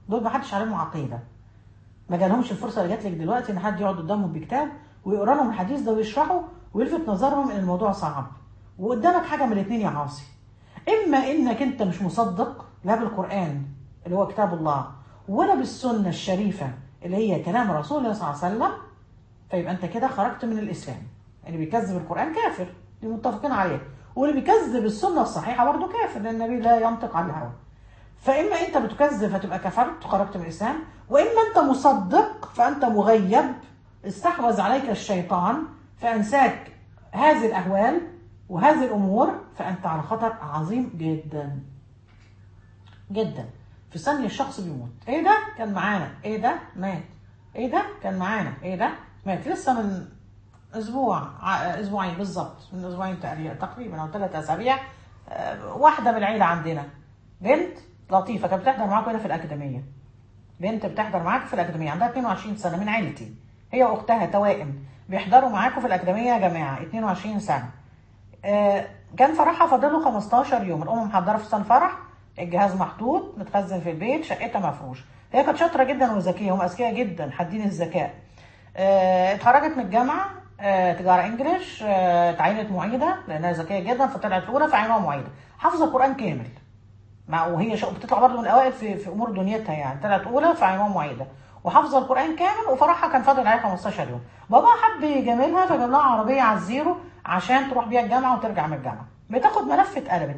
دول ما حدش عليهم عقيده، ما جالهمش الفرصه اللي جات لك دلوقتي ان حد يقعد قدامهم بكتاب ويقرا لهم الحديث ده ويشرحه ويلفت نظرهم ان الموضوع صعب. وقدامك حاجه من الاثنين يا عاصي، اما انك انت مش مصدق لا بالقران اللي هو كتاب الله ولا بالسنه الشريفه اللي هي كلام رسول الله صلى الله عليه وسلم، فيبقى انت كده خرجت من الاسلام. اللي بيكذب القران كافر، دي متفقين عليه، واللي بيكذب السنه الصحيحه برضه كافر، لان النبي لا ينطق عن الهوى. فاما انت بتكذب فتبقى كفرت خرجت من الاسلام، واما انت مصدق فانت مغيب، استحوذ عليك الشيطان فانساك هذه الاهوال وهذه الامور، فانت على خطر عظيم جدا جدا. في ثانيه الشخص بيموت. ايه ده كان معانا، ايه ده مات، ايه ده كان معانا، ايه ده مات. لسه من اسبوعين بالظبط، من اسبوعين تقريبا او 3 اسابيع، واحده من العيله عندنا بنت لطيفه كانت بتحضر معاكم هنا في الاكاديميه. بنت بتحضر معاكم في الاكاديميه عندها 22 سنه، من عيلتي، هي واختها توائم بيحضروا معاكم في الاكاديميه يا جماعه، 22 سنه. كان فرحها فاضله 15 يوم، الام محضره فستان فرح، الجهاز محطوط متخزن في البيت، شقتها مفروش. هي كانت شاطره جدا وذكيه، هم اذكياء جدا حادين الذكاء. اتخرجت من الجامعه تجاره انجليش، اتعينت معيده لانها ذكيه جدا فطلعت الاولى فعينوها معيده، حافظه القران كامل. وهي بتطلع برضه من الاوائل في امور دنيتها، يعني طلعت اولى في عينوها معيده وحافظه القران كامل، وفرحها كان فاضل عليها 15 يوم. بابا حب يجاملها فجاب لها عربيه على الزيرو عشان تروح بيها الجامعه وترجع من الجامعه. بتاخد ملف اتقلبت،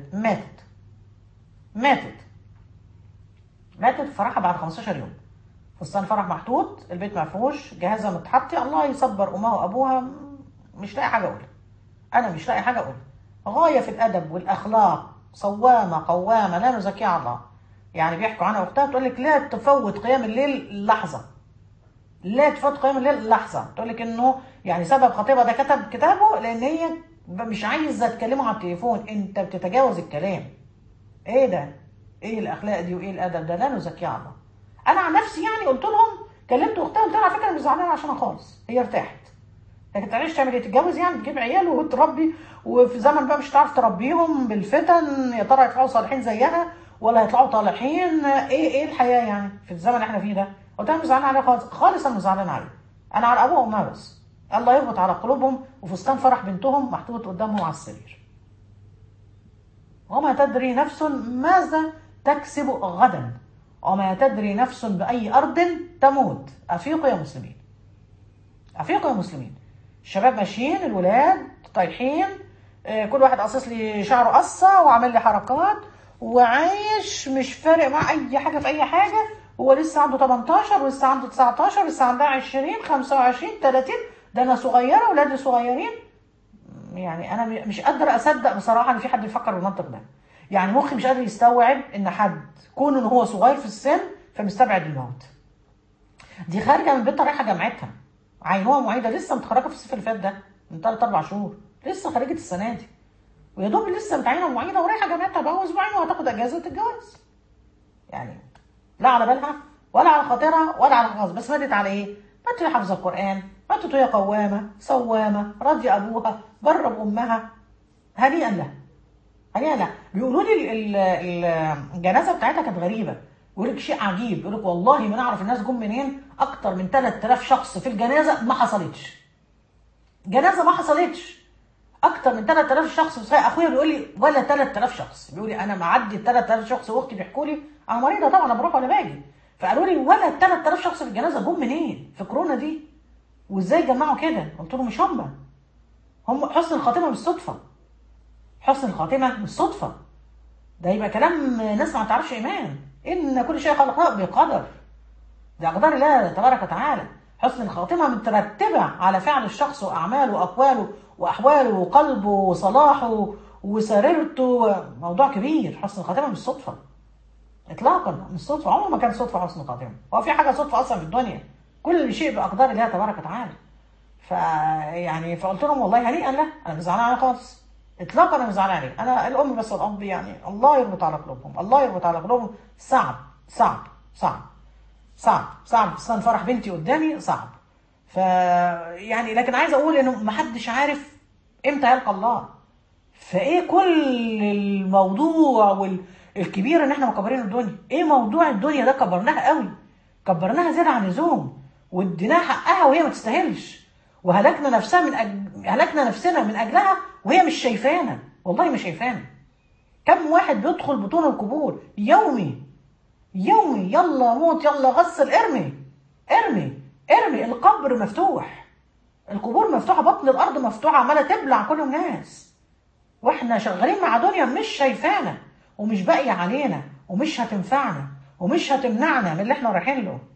ماتت ماتت فرحها بعد 15 يوم. فستان فرح محطوط، البيت مفروش، جهازها متحطي، الله يصبر امها وابوها. مش لاقي حاجه اقولها، انا مش لاقي حاجه اقولها. غايه في الادب والاخلاق، صوامه قوامه لا نزكي على الله. يعني بيحكوا عنها اختها تقول لك لا تفوت قيام الليل لحظه، لا تفوت قيام الليل لحظه. تقول لك انه يعني سبب خطيبها ده كتب كتابه لان هي مش عايزه تكلمه على التليفون، انت بتتجاوز الكلام. ايه ده؟ ايه الاخلاق دي وايه الادب ده؟ لا نزكي على الله. انا عن نفسي يعني قلت لهم، كلمت اختها قلت لها على فكره انا مش زعلانه عشانها خالص، هي ارتاحت. لكن تعيش تعمل ايه؟ تتجوز يعني تجيب عيال وتربي، وفي زمن بقى مش هتعرف تربيهم بالفتن، يا ترى يطلعوا صالحين زيها ولا يطلعوا طالحين؟ ايه الحياه يعني في الزمن اللي احنا فيه ده؟ قلت لها مش زعلانه عليها خالص خالص، انا مش زعلانه عليها، انا على ابوها وامها بس. الله يربط على قلوبهم، وفستان فرح بنتهم محطوط قدامهم على السرير. وما تدري نفس ماذا تكسب غدا، وما تدري نفس باي ارض تموت. افيقوا يا مسلمين، افيقوا يا مسلمين. الشباب ماشيين، الولاد طايحين، كل واحد قصص لي شعره قصه وعامل لي حركات وعايش مش فارق مع اي حاجه في اي حاجه. هو لسه عنده 18 ولسه عنده 19 لسه عندها 20 25 30. ده انا صغيره ولادي صغيرين. يعني انا مش قادره اصدق بصراحه ان في حد يفكر بالمنطق ده. يعني مخي مش قادر يستوعب ان حد كون ان هو صغير في السن فمستبعد الموت. دي خارجه من بيتها رايحه جامعتها، عينوها معيده، لسه متخرجه في الصيف اللي فات ده من 3 4 شهور، لسه خريجه السنه دي، ويا دوب لسه متعينه معيده ورايحه جامعتها بقى اسبوعين وهتاخد اجازه الجواز. يعني لا على بالها ولا على خاطرها ولا على خاطرها، بس ماتت على ايه؟ ماتت حافظه القران، ماتت وهي قوامه صوامه راضيه ابوها بره بامها. هنيئا لها، هنيئا لها. بيقولوا لي الجنازه بتاعتها كانت غريبه، يقول لك شيء عجيب، يقول لك والله ما نعرف الناس جم منين، اكتر من 3000 شخص في الجنازه ما حصلتش. جنازه ما حصلتش، اكتر من 3000 شخص. اخويا بيقول لي ولا 3000 شخص، بيقول لي انا معدي 3000 شخص، واختي بيحكوا لي انا مريضه طبعا، انا بروح ولا باجي، فقالوا لي ولا 3000 شخص في الجنازه جم منين في كورونا دي، وازاي جمعوا كده؟ قلت له مش هم حسن الخاتمه مش صدفه، حسن الخاتمه مش صدفه، ده يبقى كلام ناس ما تعرفش ايمان. ان كل شيء خلقه بقدر، ده اقدار الله تبارك وتعالى. حسن الخاتمه مترتبه على فعل الشخص واعماله واقواله واحواله وقلبه وصلاحه وسريرته، موضوع كبير. حسن الخاتمه مش صدفه اطلاقا، مش صدفه، عمره ما كان صدفه حسن الخاتمه. هو في حاجه صدفه اصلا في الدنيا؟ كل شيء باقدار الله تبارك وتعالى. فقلت لهم والله هنيئا له، انا مش زعلان عليه خالص اطلاقا، انا مش زعلان عليه. انا الام بس والاب يعني الله يربط على قلوبهم، الله يربط على قلوبهم. صعب صعب صعب صعب صعب. فستان فرح بنتي قدامي صعب. يعني لكن عايز اقول انه محدش عارف امتى يلقى الله. فايه كل الموضوع الكبير ان احنا مكبرين الدنيا. ايه موضوع الدنيا ده؟ كبرناها قوي، كبرناها زياده عن اللزوم، واديناها حقها وهي ما تستاهلش، وهلكنا نفسها هلكنا نفسنا من اجلها وهي مش شايفانا، والله مش شايفانا. كم واحد بيدخل بطون القبور يومي يومي، يلا موت يلا غسل، ارمي ارمي ارمي. القبر مفتوح، القبور مفتوحه، بطن الارض مفتوحه، عماله تبلع كل الناس، واحنا شغالين مع دنيا مش شايفانا ومش باقيه علينا ومش هتنفعنا ومش هتمنعنا من اللي احنا رايحين له.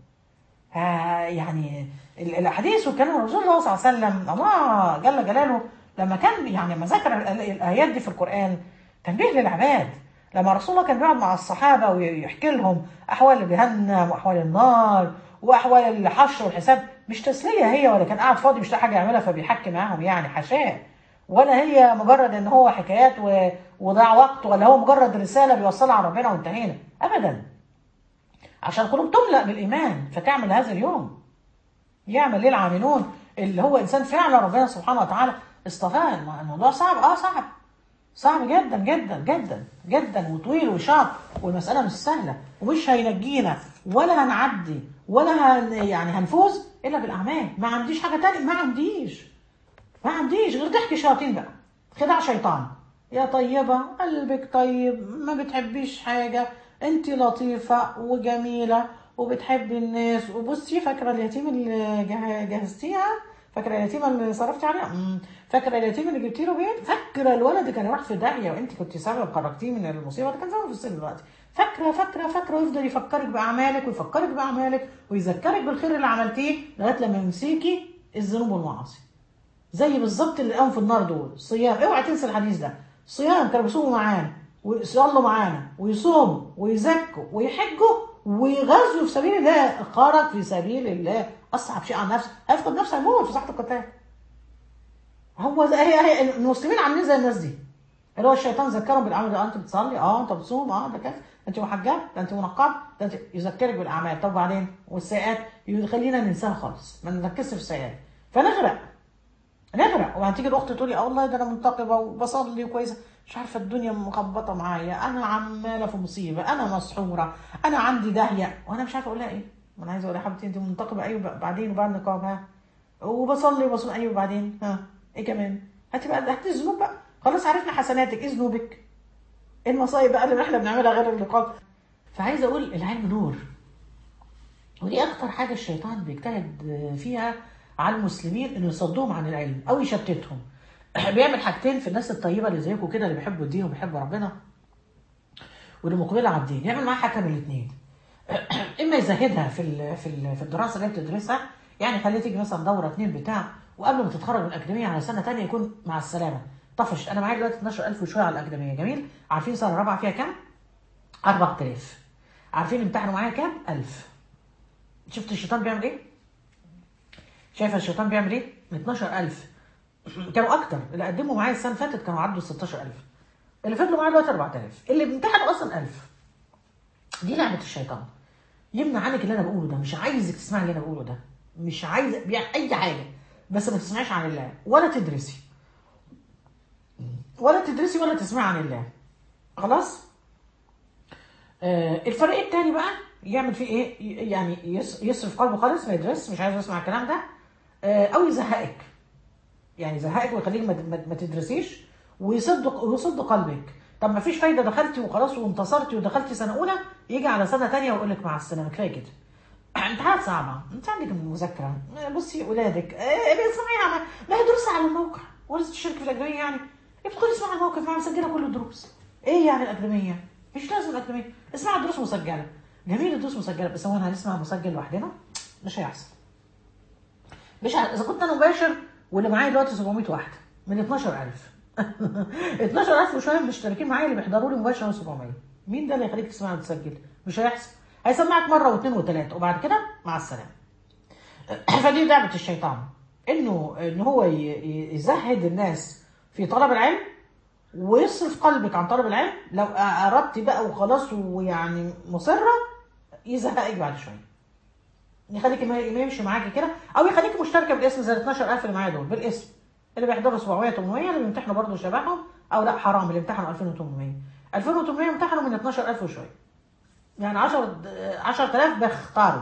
يعني الاحاديث وكلام الرسول الله صلى الله عليه وسلم، الله جل جلاله لما كان يعني لما ذكر الايات دي في القران تنبيه للعباد. لما رسول الله كان بيقعد مع الصحابه ويحكي لهم احوال جهنم واحوال النار واحوال الحشر والحساب، مش تسليه هي، ولا كان قاعد فاضي مش لاقي حاجه يعملها فبيحكي معاهم، يعني حاشاه، ولا هي مجرد ان هو حكايات وضاع وقت، ولا هو مجرد رساله بيوصلها على ربنا وانتهينا ابدا. عشان القلوب تملأ بالإيمان فتعمل هذا اليوم. يعمل ليه العاملون اللي هو إنسان فعلا ربنا سبحانه وتعالى اصطفاه. الموضوع صعب، صعب، صعب جدا جدا جدا جدا، وطويل وشاق، والمسألة مش سهلة، ومش هينجينا ولا هنعدي ولا يعني هنفوز إلا بالأعمال. ما عنديش حاجة تانية، ما عنديش غير ضحك شياطين بقى، خداع شيطان. يا طيبة قلبك طيب، ما بتحبيش حاجة، انت لطيفة وجميلة وبتحبي الناس، وبصي فاكرة اليتيم اللي جهزتيها، فاكرة اليتيمة اللي صرفتي عليها، فاكرة اليتيم اللي جبتي له بيت، فاكرة الولد اللي كان راح في داهية وانت كنت سبب خرجتيه من المصيبة، ده كان زمان في السن دلوقتي، فاكرة فاكرة فاكرة، ويفضل يفكرك بأعمالك ويفكرك بأعمالك ويذكرك بالخير اللي عملتيه لغاية لما يمسيكي الذنوب والمعاصي. زي بالظبط اللي قاموا في النار دول صيام، اوعى تنسى الحديث ده، صيام كانوا بيصوموا معانا ويصلوا معانا ويصوموا ويزكوا ويحجوا ويغزوا في سبيل الله. خرج في سبيل الله، اصعب شيء على نفسه، هيفقد نفسه، هيموت في ساحه القتال. هو زي هي المسلمين عاملين زي الناس دي، اللي هو الشيطان ذكرهم بالاعمال. انت بتصلي، انت بتصوم، ده كده، انت محجب، ده انت منقب، ده انت، يذكرك بالاعمال. طب بعدين والسيئات يخلينا ننساها خالص، ما نركزش في السيئات فنغرق. وبعدين تيجي الاخت تقولي والله ده انا منتقبه وبصلي كويسه، مش عارفه الدنيا مخبطه معايا، انا عماله في مصيبه، انا مسحوره، انا عندي داهيه، وانا مش عارفه اقول لها ايه. ما انا عايزه اقول لها حبيبتي انت منتقبه، ايوه بعدين وبعد نقاب، وبصلي وبصوم، ايوه بعدين ايه كمان؟ هاتي الذنوب بقى، خلاص عرفنا حسناتك، ايه ذنوبك؟ ايه المصايب بقى اللي احنا بنعملها غير النقاب؟ فعايزه اقول العلم نور، ودي اكتر حاجه الشيطان بيجتهد فيها على المسلمين، انه يصدهم عن العلم او يشتتهم. بيعمل حاجتين في الناس الطيبه اللي زيكم كده، اللي بيحبوا الدين وبيحبوا ربنا واللي مقبله على الدين، يعمل معاها حاجه من الاثنين. اما يزهدها في الدراسه اللي هي بتدرسها، يعني خليها تيجي مثلا دوره 2 بتاع، وقبل ما تتخرج من الاكاديميه على سنه ثانيه يكون مع السلامه طفش. انا معايا دلوقتي 12000 وشويه على الاكاديميه، جميل. عارفين سنه رابعه فيها كام؟ 4000. عارفين امتحنوا معايا كام؟ 1000. شفت الشيطان بيعمل ايه؟ شايفه الشيطان بيعمل ايه؟ من 12000 كانوا اكتر، اللي قدموا معايا السنه اللي فاتت كانوا عدوا 16000، اللي فضلوا معايا دلوقتي 4000، اللي بيمتحنوا اصلا 1000. دي لعبه الشيطان، يمنع عنك اللي انا بقوله ده، مش عايزك تسمعي اللي انا بقوله ده، مش عايز اي حاجه، بس ما تسمعيش عن الله ولا تدرسي ولا تسمعي عن الله، خلاص. الفريق التاني بقى يعمل فيه ايه؟ يعني يصرف قلبه خالص، ما يدرس، مش عايز يسمع الكلام ده، او يزهقك، يعني يزهقك ويخليك ما تدرسيش، ويصد قلبك. طب ما فيش فايده، دخلتي وخلاص وانتصرتي ودخلتي سنه اولى، يجي على سنه ثانيه ويقول لك مع السلامه، كفايه كده، امتحانات صعبه، انت عندك مذاكره، بصي اولادك بيسمعيها، ما هي دروس على الموقع، ولا تشتركي في الاكاديميه يعني، ادخلي اسمعي الموقع، ما مسجله كل الدروس، ايه يعني الاكاديميه؟ مش لازم الاكاديميه، اسمعي الدروس مسجله، جميل الدروس مسجله، بس هو انا هنسمع مسجل لوحدنا؟ مش هيحصل. مش اذا كنت انا مباشر واللي معايا دلوقتي 700 واحده من 12000 12000 وشويه مشتركين معايا اللي بيحضروا لي مباشر 700، مين ده اللي يخليك تسمع وتسجل؟ مش هيحصل، هيسمعك مره واثنين وثلاثه وبعد كده مع السلامه. فدي لعبه الشيطان، ان هو يزهد الناس في طلب العلم ويصرف قلبك عن طلب العلم. لو اردت بقى وخلاص ويعني مصره، يزهقك بعد شويه، يخليك ما يمشي معاكي كده، او يخليك مشتركه بالاسم زي ال 12000 اللي معايا دول، بالاسم اللي بيحضروا 700 800 اللي بيمتحنوا برضه شبههم، او لا حرام اللي امتحنوا 2800. 2800 امتحنوا من 12000 وشويه، يعني 10000 بيختاروا.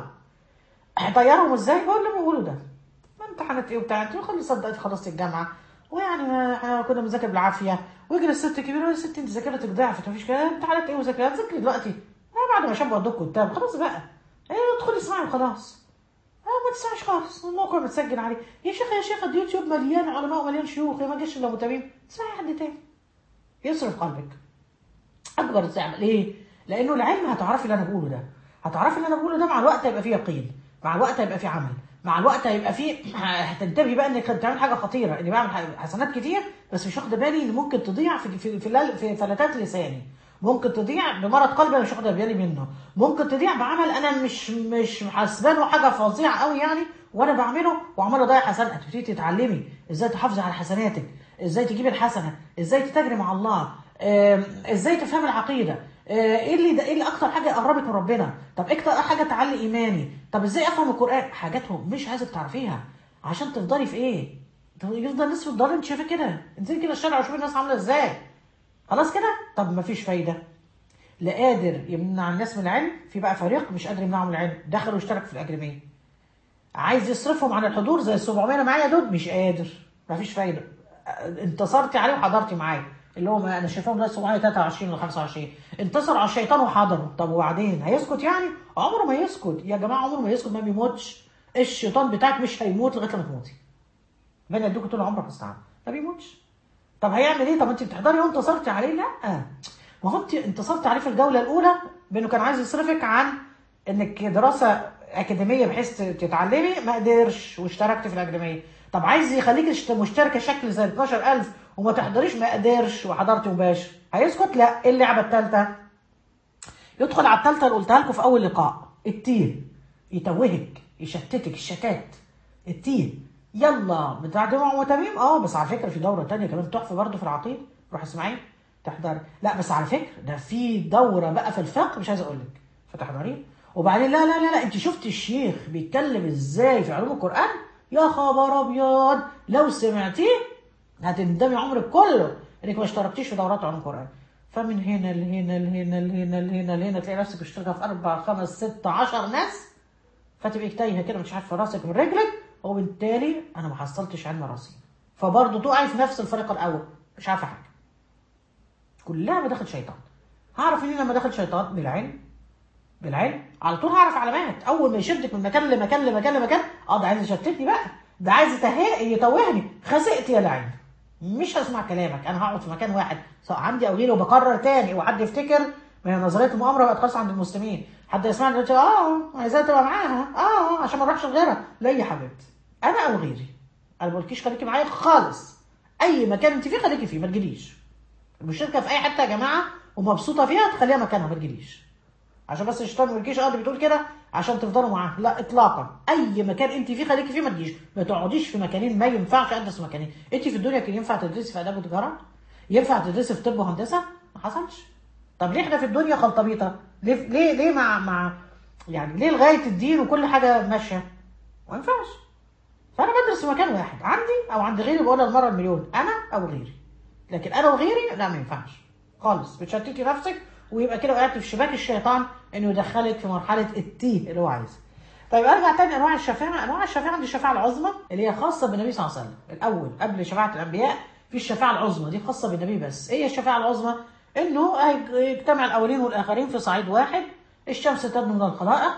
هطيرهم ازاي؟ بقول اللي بيقولوا ده، ما امتحانات ايه وبتاع، انت خلي صدقتي خلصت الجامعه، ويعني ما احنا كنا بنذاكر بالعافيه، ويجري الست كبيره، يا ست انت ذاكرتك ضعفت، مفيش كده، امتحانات ايه وذاكرة، هتذاكري دلوقتي؟ بعد ما شاب ودوك قدام خلاص بقى، ايه ادخلي اسمعي وخلاص. ما تسمعش خالص، الموقع متسجل عليه. يا شيخ يا شيخ اليوتيوب مليان علماء ومليان شيوخ، ما جاش الا ابو تميم، تسمعي حد تاني يصرف قلبك. اكبر تعمل ايه؟ لانه العلم هتعرفي اللي انا بقوله ده، هتعرفي اللي انا بقوله ده، مع الوقت هيبقى فيه يقين، مع الوقت هيبقى فيه عمل، مع الوقت هيبقى فيه هتنتبهي بقى انك بتعمل حاجه خطيره، اني بعمل حسنات كتير بس مش واخده بالي ان ممكن تضيع في فلتات لساني، ممكن تضيع بمرض قلبي انا مش واخده بالي منه، ممكن تضيع بعمل انا مش حاسبانه حاجه فظيعه قوي يعني، وانا بعمله وعمال اضيع حسنات. هتبتدي تتعلمي ازاي تحافظي على حسناتك، ازاي تجيبي الحسنه، ازاي تتاجري مع الله، ازاي تفهم العقيده، ايه اللي اكتر حاجه يقربك من ربنا، طب اكتر حاجه تعلي ايماني، طب ازاي افهم القران، حاجاتهم مش عايزك تعرفيها عشان تفضلي في ايه، يفضل الناس في الضلال، انت شايفه كده، انزلي كده الشارع وشوفي الناس عامله ازاي، خلاص كده. طب ما فيش فايده، لا قادر يمنع الناس من العلم، في بقى فريق مش قادر يمنعهم من العلم، دخل واشترك في الاكاديميه، عايز يصرفهم عن الحضور زي ال 700 اللي معايا دول، مش قادر، مفيش فايده، انتصرتي عليه وحضرتي معاه، اللي هو انا شايفاهم دلوقتي 723 ولا 25، انتصر على الشيطان وحضروا، طب وبعدين هيسكت يعني؟ عمره ما يسكت يا جماعه، عمره ما يسكت، ما بيموتش، الشيطان بتاعك مش هيموت لغايه لما تموتي، ربنا يديكوا طول عمرك استعان، ما بيموتش. طب هيعمل ايه؟ طب انت بتحضري وانتصرتي عليه؟ لا، ما هو انت انتصرتي عليه في الجوله الاولى بانه كان عايز يصرفك عن انك دراسه اكاديميه بحيث تتعلمي، ما قدرش واشتركت في الاكاديميه. طب عايز يخليك مشتركه شكل زي 12000 وما تحضريش، ما قدرش وحضرتي مباشر، هيسكت؟ لا. ايه اللعبه الثالثه؟ يدخل على الثالثه اللي قلتها لكم في اول لقاء، التيه، يتوهك، يشتتك الشتات، التيه، يلا بتاع جمع وتميم. بس على فكره في دوره تانية كمان تحفه برضه في العقيده، روح اسمعي تحضري. لا بس على فكره ده في دوره بقى في الفقه مش عايز اقول لك، فتحضري. وبعدين لا لا لا لا، انت شفتي الشيخ بيتكلم ازاي في علوم القران؟ يا خبر ابيض، لو سمعتيه هتندمي عمرك كله انك ما اشتركتيش في دورات علوم القران. فمن هنا لهنا لهنا لهنا لهنا لهنا تلاقي نفسك مشتركه في 4 5 6 10 ناس، فتبقي تايهه كده مش عارفه راسك من رجلك، وبالتالي انا ما حصلتش علم راسي، فبرضه تقعي في نفس الفريق الاول مش عارفه حاجه، كلها مداخل شيطان. هعرف منين لما دخل شيطان؟ بالعلم، بالعلم على طول هعرف علامات، اول ما يشدك من مكان لمكان لمكان لمكان، ده عايز يشتتني بقى، ده عايز يتوهني، خسئت يا لعين، مش هسمع كلامك، انا هقعد في مكان واحد سواء عندي او غيري، وبكرر تاني، وحد يفتكر ما هي نظريه المؤامره بقت خاصه عند المسلمين، حد يسمعني دلوقتي عايزاها تبقى معاها عشان ما نروحش لغيرها، لا يا حبيبتي، انا او غيري، انا ما بقولكيش خليكي معايا خالص، اي مكان انت فيه خليكي فيه، ما تجيليش، المشتركه في اي حته يا جماعه ومبسوطه فيها تخليها مكانها، ما تجيليش، عشان بس الشيطان ما يقولكيش اللي بتقول كده عشان تفضلوا معاه، لا اطلاقا، اي مكان انت فيه خليكي فيه، ما تجيش، ما تقعديش في مكانين، ما ينفعش ادرس مكانين، انت في الدنيا كان ينفع تدرسي في اداب وتجاره؟ ينفع تدرسي في طب وهندسه؟ ما حصلش. طب ليه احنا في الدنيا خلطبيطه؟ ليه يعني ليه لغايه الدين وكل حاجه ماشيه؟ ما ينفعش. فانا بدرس في مكان واحد، عندي او عند غيري، بقولها المره المليون، انا او غيري، لكن انا وغيري لا، ما ينفعش خالص، بتشتتي نفسك، ويبقى كده وقعت في شباك الشيطان انه يدخلك في مرحله التيه اللي هو عايزها. طيب ارجع تاني انواع الشفاعه. انواع الشفاعه عندي الشفاعه العظمى اللي هي خاصه بالنبي صلى الله عليه وسلم الاول قبل شفاعه الانبياء، في الشفاعه العظمى دي خاصه بالنبي بس. ايه الشفاعه العظمى؟ انه يجتمع الاولين والاخرين في صعيد واحد، الشمس تدنو من الخلائق،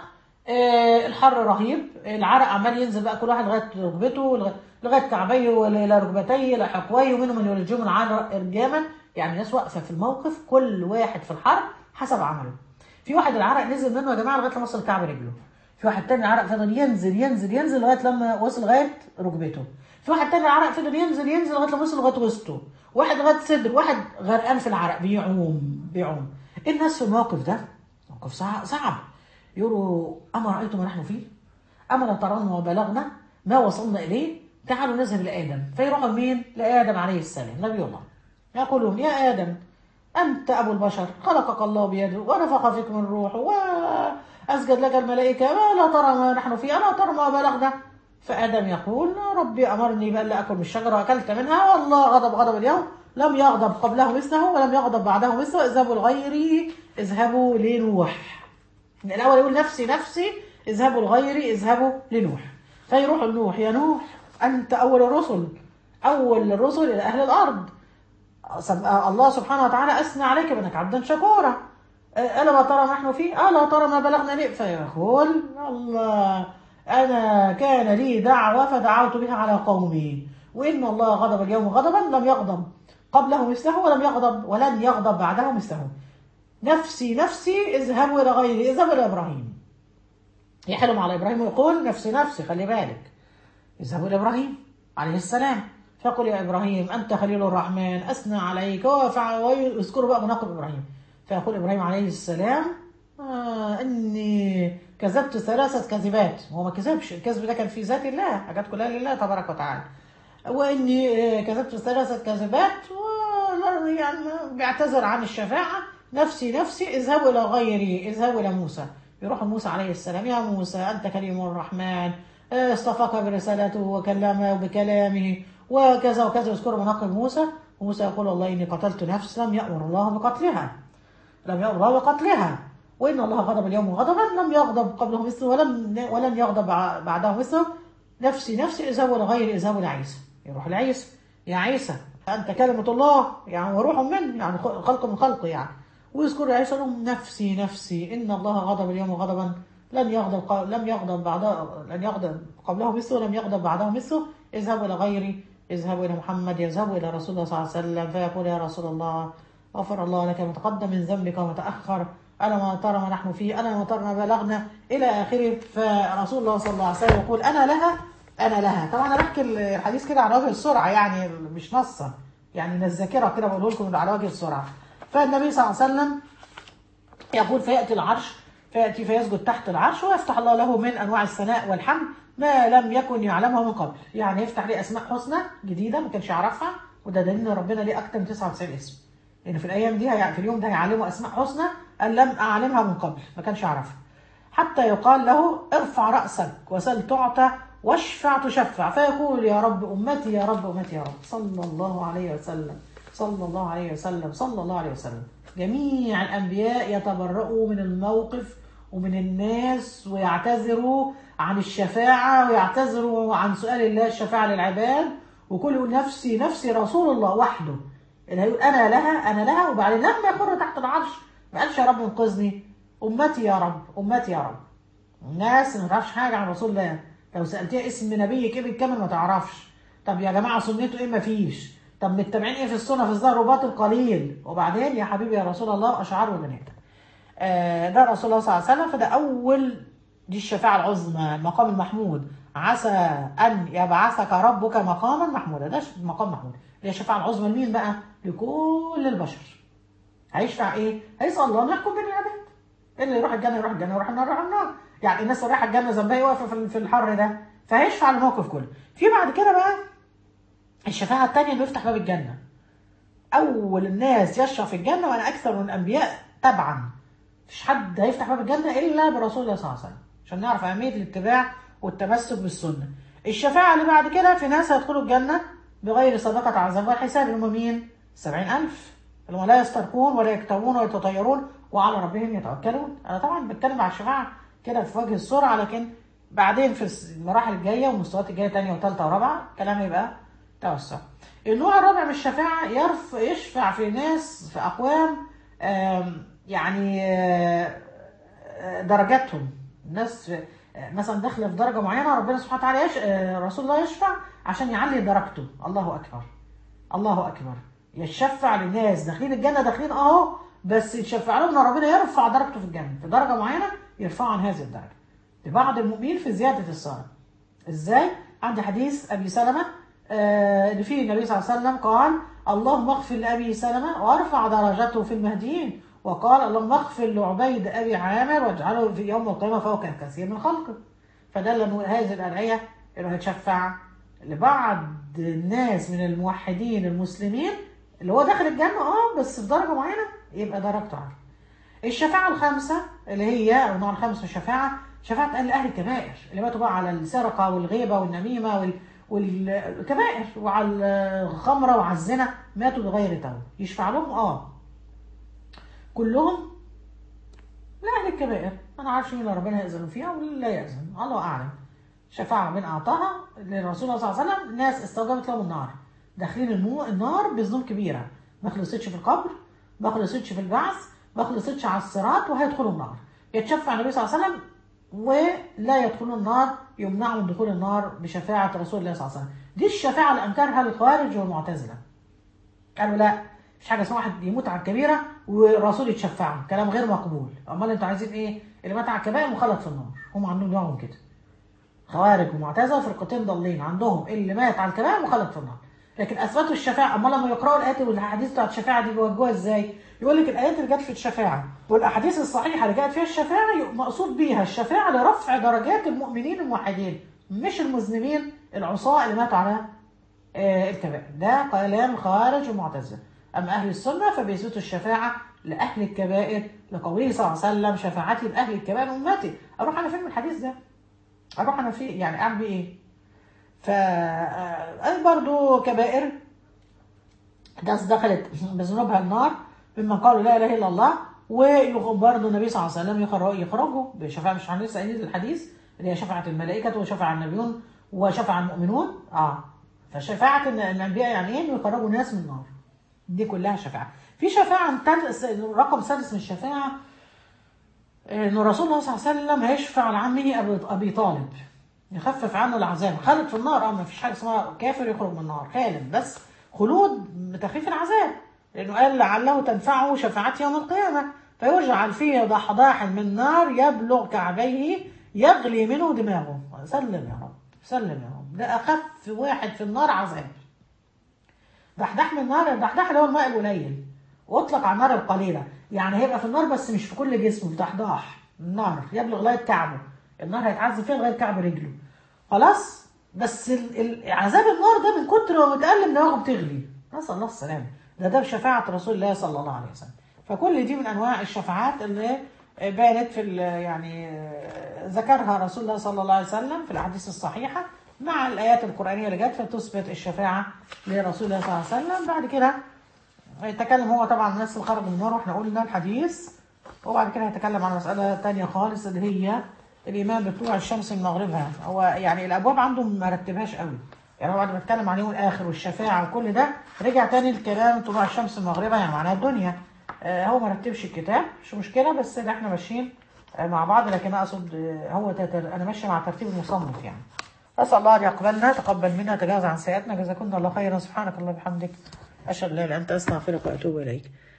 الحر رهيب، العرق عمال ينزل بقى كل واحد لغايه ركبته، لغايه كعبيه والى ركبتيه الى حقويه، ومنهم من يلجمون العرق ارجاما، يعني الناس واقفه في الموقف كل واحد في الحر حسب عمله. في واحد العرق نزل منه يا جماعه لغايه لما وصل كعب رجله، في واحد تاني العرق فضل ينزل ينزل ينزل لغايه لما وصل لغايه ركبته، في واحد تاني العرق فضل ينزل ينزل لغايه لما وصل لغايه وسطه، واحد لغايه صدر، واحد غرقان في العرق بيعوم. الناس في الموقف ده موقف صعب، يقولوا اما رايتم ما نحن فيه، اما لا ترون وبلغنا ما وصلنا اليه، تعالوا نذهب لادم، فيروحوا لمين؟ لادم عليه السلام نبي الله، يقولون يا ادم انت ابو البشر، خلقك الله بيده ونفخ فيك من روحه واسجد لك الملائكه، ما لا ترى ما نحن فيه، الا ترى ما بلغنا. فادم يقول ربي امرني بان لا اكل من الشجره واكلت منها، والله غضب اليوم لم يغضب قبله مثله ولم يغضب بعده مثله. اذهبوا لغيري اذهبوا لنوح. من الأول يقول نفسي نفسي، اذهبوا لغيري اذهبوا لنوح. فيروح لنوح: يا نوح أنت أول الرسل، أول الرسل إلى أهل الأرض. الله سبحانه وتعالى أثنى عليك بأنك عبدا شكورا. ألا ما ترى نحن فيه؟ ألا ترى ما بلغنا ليه؟ فيقول الله: أنا كان لي دعوة فدعوت بها على قومي، وإن الله غضب اليوم غضبا لم يغضب قبله مثله ولن يغضب بعده مثله. نفسي نفسي اذهبوا إلى غيري اذهبوا إلى إبراهيم. يحلم على إبراهيم ويقول نفسي نفسي، خلي بالك. اذهبوا إلى إبراهيم عليه السلام فيقول: يا إبراهيم أنت خليل الرحمن أثنى عليك ويذكروا بقى مناقب إبراهيم. فيقول إبراهيم عليه السلام: إني كذبت 3 كذبات. هو ما كذبش، الكذب ده كان في ذات الله، حاجات كلها لله تبارك وتعالى. وإني كذبت 3 كذبات، يعني بيعتذر عن الشفاعة. نفسي نفسي اذهبوا إلى غيري اذهبوا إلى موسى. يروح موسى عليه السلام: يا موسى أنت كريم الرحمن اصطفاك برسالته وكلمه بكلامه وكذا وكذا، يذكر مناقب موسى. وموسى يقول: والله إني قتلت نفس لم يأمر الله بقتلها، وإن الله غضب اليوم غضبا لم يغضب قبله مثله ولن يغضب بعده مثله. نفسي نفسي اذهبوا لغيري اذهبوا لعيسى. يروح لعيسى: يا عيسى أنت كلمة الله، يعني وروح منه، يعني خلق من خلقه يعني. ويذكر عيسى لهم: نفسي نفسي إن الله غضب اليوم غضبا لن يغضب قبله مثله ولم يغضب بعده مثله. اذهبوا إلى غيري اذهبوا إلى محمد، يذهبوا إلى رسول الله صلى الله عليه وسلم فيقول: يا رسول الله غفر الله لك ما تقدم من ذنبك وما تأخر، ألا ما ترى ما نحن فيه، ألا ما ترى ما بلغنا إلى آخره. فرسول الله صلى الله عليه وسلم يقول: أنا لها. طبعا أنا بحكي الحديث كده على وجه السرعة، يعني مش نصا، يعني من الذاكرة كده بقوله لكم على وجه السرعة. فالنبي صلى الله عليه وسلم يقول: فيأتي العرش فيسجد تحت العرش ويفتح الله له من أنواع الثناء والحمد ما لم يكن يعلمه من قبل. يعني يفتح ليه أسماء حسنى جديدة ما كانش يعرفها، وده دليل إن ربنا ليه أكتر من 99 اسم. لأن في الأيام دي في اليوم ده هيعلمه أسماء حسنى أن لم أعلمها من قبل، ما كانش يعرفها. حتى يقال له: ارفع رأسك وسل تعطى واشفع تشفع. فيقول: يا رب أمتي يا رب أمتي يا رب. صلى الله عليه وسلم صلى الله عليه وسلم صلى الله عليه وسلم. جميع الأنبياء يتبرؤوا من الموقف ومن الناس، ويعتذروا عن الشفاعة ويعتذروا عن سؤال الله الشفاعة للعباد. وكل يقول: نفسي نفسي. رسول الله وحده اللي هيقول أنا لها. وبعدين لما يخر تحت العرش ما قالش: يا رب انقذني، أمتي يا رب أمتي يا رب. الناس ما تعرفش حاجة عن رسول الله، لو سألتها اسم نبيك ايه بالكامل ما تعرفش. طب يا جماعة سنته ايه؟ ما فيش. طب متبعين ايه في السنة؟ في الظاهر وباطن قليل. وبعدين يا حبيبي يا رسول الله أشعار وبنات. ده رسول الله صلى الله عليه وسلم. فده دي الشفاعة العظمى، المقام المحمود. عسى أن يبعثك ربك مقاما محمودا. ده مقام محمود. دي الشفاعة العظمى لمين بقى؟ لكل البشر. هيشفع ايه؟ هيسأل الله أن يحكم بين العباد. اللي يروح الجنة يروح الجنة، يروح النار يروح النار. يعني الناس اللي رايحة الجنة ذنبها واقفة في الحر ده، فهيشفع الموقف كله. في بعد كده بقى الشفاعة الثانية اللي يفتح باب الجنة. أول الناس يشفع في الجنة وأنا أكثر من الأنبياء تبعا. مفيش حد هيفتح باب الجنة إلا برسول الله صلى الله عليه وسلم، عشان نعرف أهمية الاتباع والتمسك بالسنة. الشفاعة اللي بعد كده في ناس هيدخلوا الجنة بغير صدقة عذاب ولا حساب، اللي هم مين؟ 70,000 اللي هم لا يسترقون ولا يكتوون ولا يتطيرون وعلى ربهم يتوكلون. أنا طبعا بتكلم على الشفاعة كده في وجه السرعة، لكن بعدين في المراحل الجاية والمستويات الجاية تانية وثالثة ورابعة كلام يبقى توسع. النوع الرابع من الشفاعة يشفع في ناس في أقوام يعني درجاتهم. الناس مثلا داخله في درجة معينة، ربنا سبحانه وتعالى رسول الله يشفع عشان يعلي درجته. الله أكبر الله أكبر. يشفع للناس داخلين الجنة، داخلين أهو، بس يشفع لهم ان ربنا يرفع درجته في الجنة في درجة معينة، يرفع عن هذه الدرجة لبعض المؤمنين في زيادة الصلاة. ازاي؟ عندي حديث أبي سلمة اللي فيه النبي صلى الله عليه وسلم قال: اللهم اغفر لأبي سلمة وارفع درجته في المهديين. وقال: اللهم اغفر لعبيد أبي عامر واجعله في يوم القيامة فوق كثير من خلقه. فدل أن هذه الأدعية إنه هتشفع لبعض الناس من الموحدين المسلمين اللي هو داخل الجنة بس في درجة معينة يبقى درجته عالية. الشفاعة الخامسة اللي هي النوع الخامس من الشفاعة، شفاعة أهل الكبائر اللي ماتوا بقى على السرقة والغيبة والنميمة والكبائر وعلى الخمره وعلى الزنا ماتوا بغير توبه، يشفع لهم كلهم لأهل الكبائر. أنا عارف مين اللي ربنا يأذن فيها واللي لا يأذن، الله أعلم. شفاعة من أعطاها للرسول صلى الله عليه وسلم ناس استوجبت لهم النار، داخلين النار بذنوب كبيرة، ما خلصتش في القبر، ما خلصتش في البعث، ما خلصتش على الصراط، وهيدخلوا النار. يتشفع النبي صلى الله عليه وسلم ولا يدخلون النار، يمنعوا من دخول النار بشفاعة رسول الله صلى الله عليه وسلم. دي الشفاعة اللي أنكرها الخوارج والمعتزلة، قالوا لا مش حاجة اسمها واحد يموت على الكبيرة والرسول يتشفعه، كلام غير مقبول. أمال أنتوا عايزين إيه؟ اللي مات على الكبائر مخلد في النار، هم عندهم دماغهم كده. خوارج ومعتزله فرقتين ضالين، عندهم اللي مات على الكبائر مخلد في النار، لكن اثبتوا الشفاعه. امال لما يقراوا الايات والاحاديث بتاعت الشفاعه دي بيوجهوها ازاي؟ يقول لك الايات اللي جت في الشفاعه والاحاديث الصحيحه اللي جت فيها الشفاعه مقصود بيها الشفاعه لرفع درجات المؤمنين الموحدين، مش المذنبين العصاة اللي ماتوا على الكبائر. ده كلام خوارج ومعتزله. اما اهل السنه فبيثبتوا الشفاعه لاهل الكبائر لقوله صلى الله عليه وسلم شفاعتي لاهل الكبائر امتي. اروح انا فين من الحديث ده؟ اروح انا فيه يعني اعمل ايه؟ ف برضه كبائر ناس دخلت بذنوبها النار ممن قالوا لا اله الا الله، وبرضه النبي صلى الله عليه وسلم يخرجوا بشفاعه. مش هننسى الحديث اللي هي شفاعه الملائكه وشفاعه النبيون وشفاعه المؤمنون. فشفاعه الانبياء يعني ايه؟ انه يخرجوا ناس من النار. دي كلها شفاعه. في شفاعه رقم سادس من الشفاعه ان رسول الله صلى الله عليه وسلم هيشفع لعمه ابي طالب يخفف عنه العذاب. خالد في النار، ما فيش حاجه اسمها كافر يخرج من النار، خالد بس خلود بتخفيف العذاب، لانه قال لعله تنفعه شفاعتي يوم القيامه. فيجعل فيه ضحضاح من نار يبلغ كعبيه يغلي منه دماغه. سلم يا رب، سلم يا رب. ده اخف واحد في النار عذاب. ضحضاح من النار، الضحضاح اللي هو الماء القليل، واطلق على النار القليله، يعني هيبقى في النار بس مش في كل جسمه. في ضحضاح النار يبلغ لغايه كعبه، النار هيتعذب فيها لغايه كعب رجله. خلاص، بس عذاب النار ده من كتر ما متألم دماغه بتغلي، نسأل الله السلامه. ده بشفاعه رسول الله صلى الله عليه وسلم. فكل دي من انواع الشفاعات اللي بانت في يعني ذكرها رسول الله صلى الله عليه وسلم في الاحاديث الصحيحه مع الايات القرانيه اللي جت فتثبت الشفاعه لرسول الله صلى الله عليه وسلم. بعد كده يتكلم هو طبعا الناس اللي خرجوا من النار، واحنا قلنا الحديث، وبعد كده هيتكلم عن مسألة تانية خالص اللي هي الإيمان بطلوع الشمس من مغربها. هو يعني الأبواب عنده ما رتبهاش قوي، يعني هو بعد ما اتكلم عن يوم الآخر والشفاعة وكل ده رجع تاني الكلام طلوع الشمس من مغربها يعني معناها الدنيا. هو ما رتبش الكتاب، مش مشكلة، بس اللي احنا ماشيين مع بعض، لكن أقصد هو أنا ماشي مع ترتيب المصنف يعني. أسأل الله أن يقبلنا، تقبل منا، تجاوز عن سيئاتنا، جزاكم الله خيرا. سبحانك اللهم وبحمدك، أشهد أن لا إله إلا أنت، أستغفرك وأتوب إليك.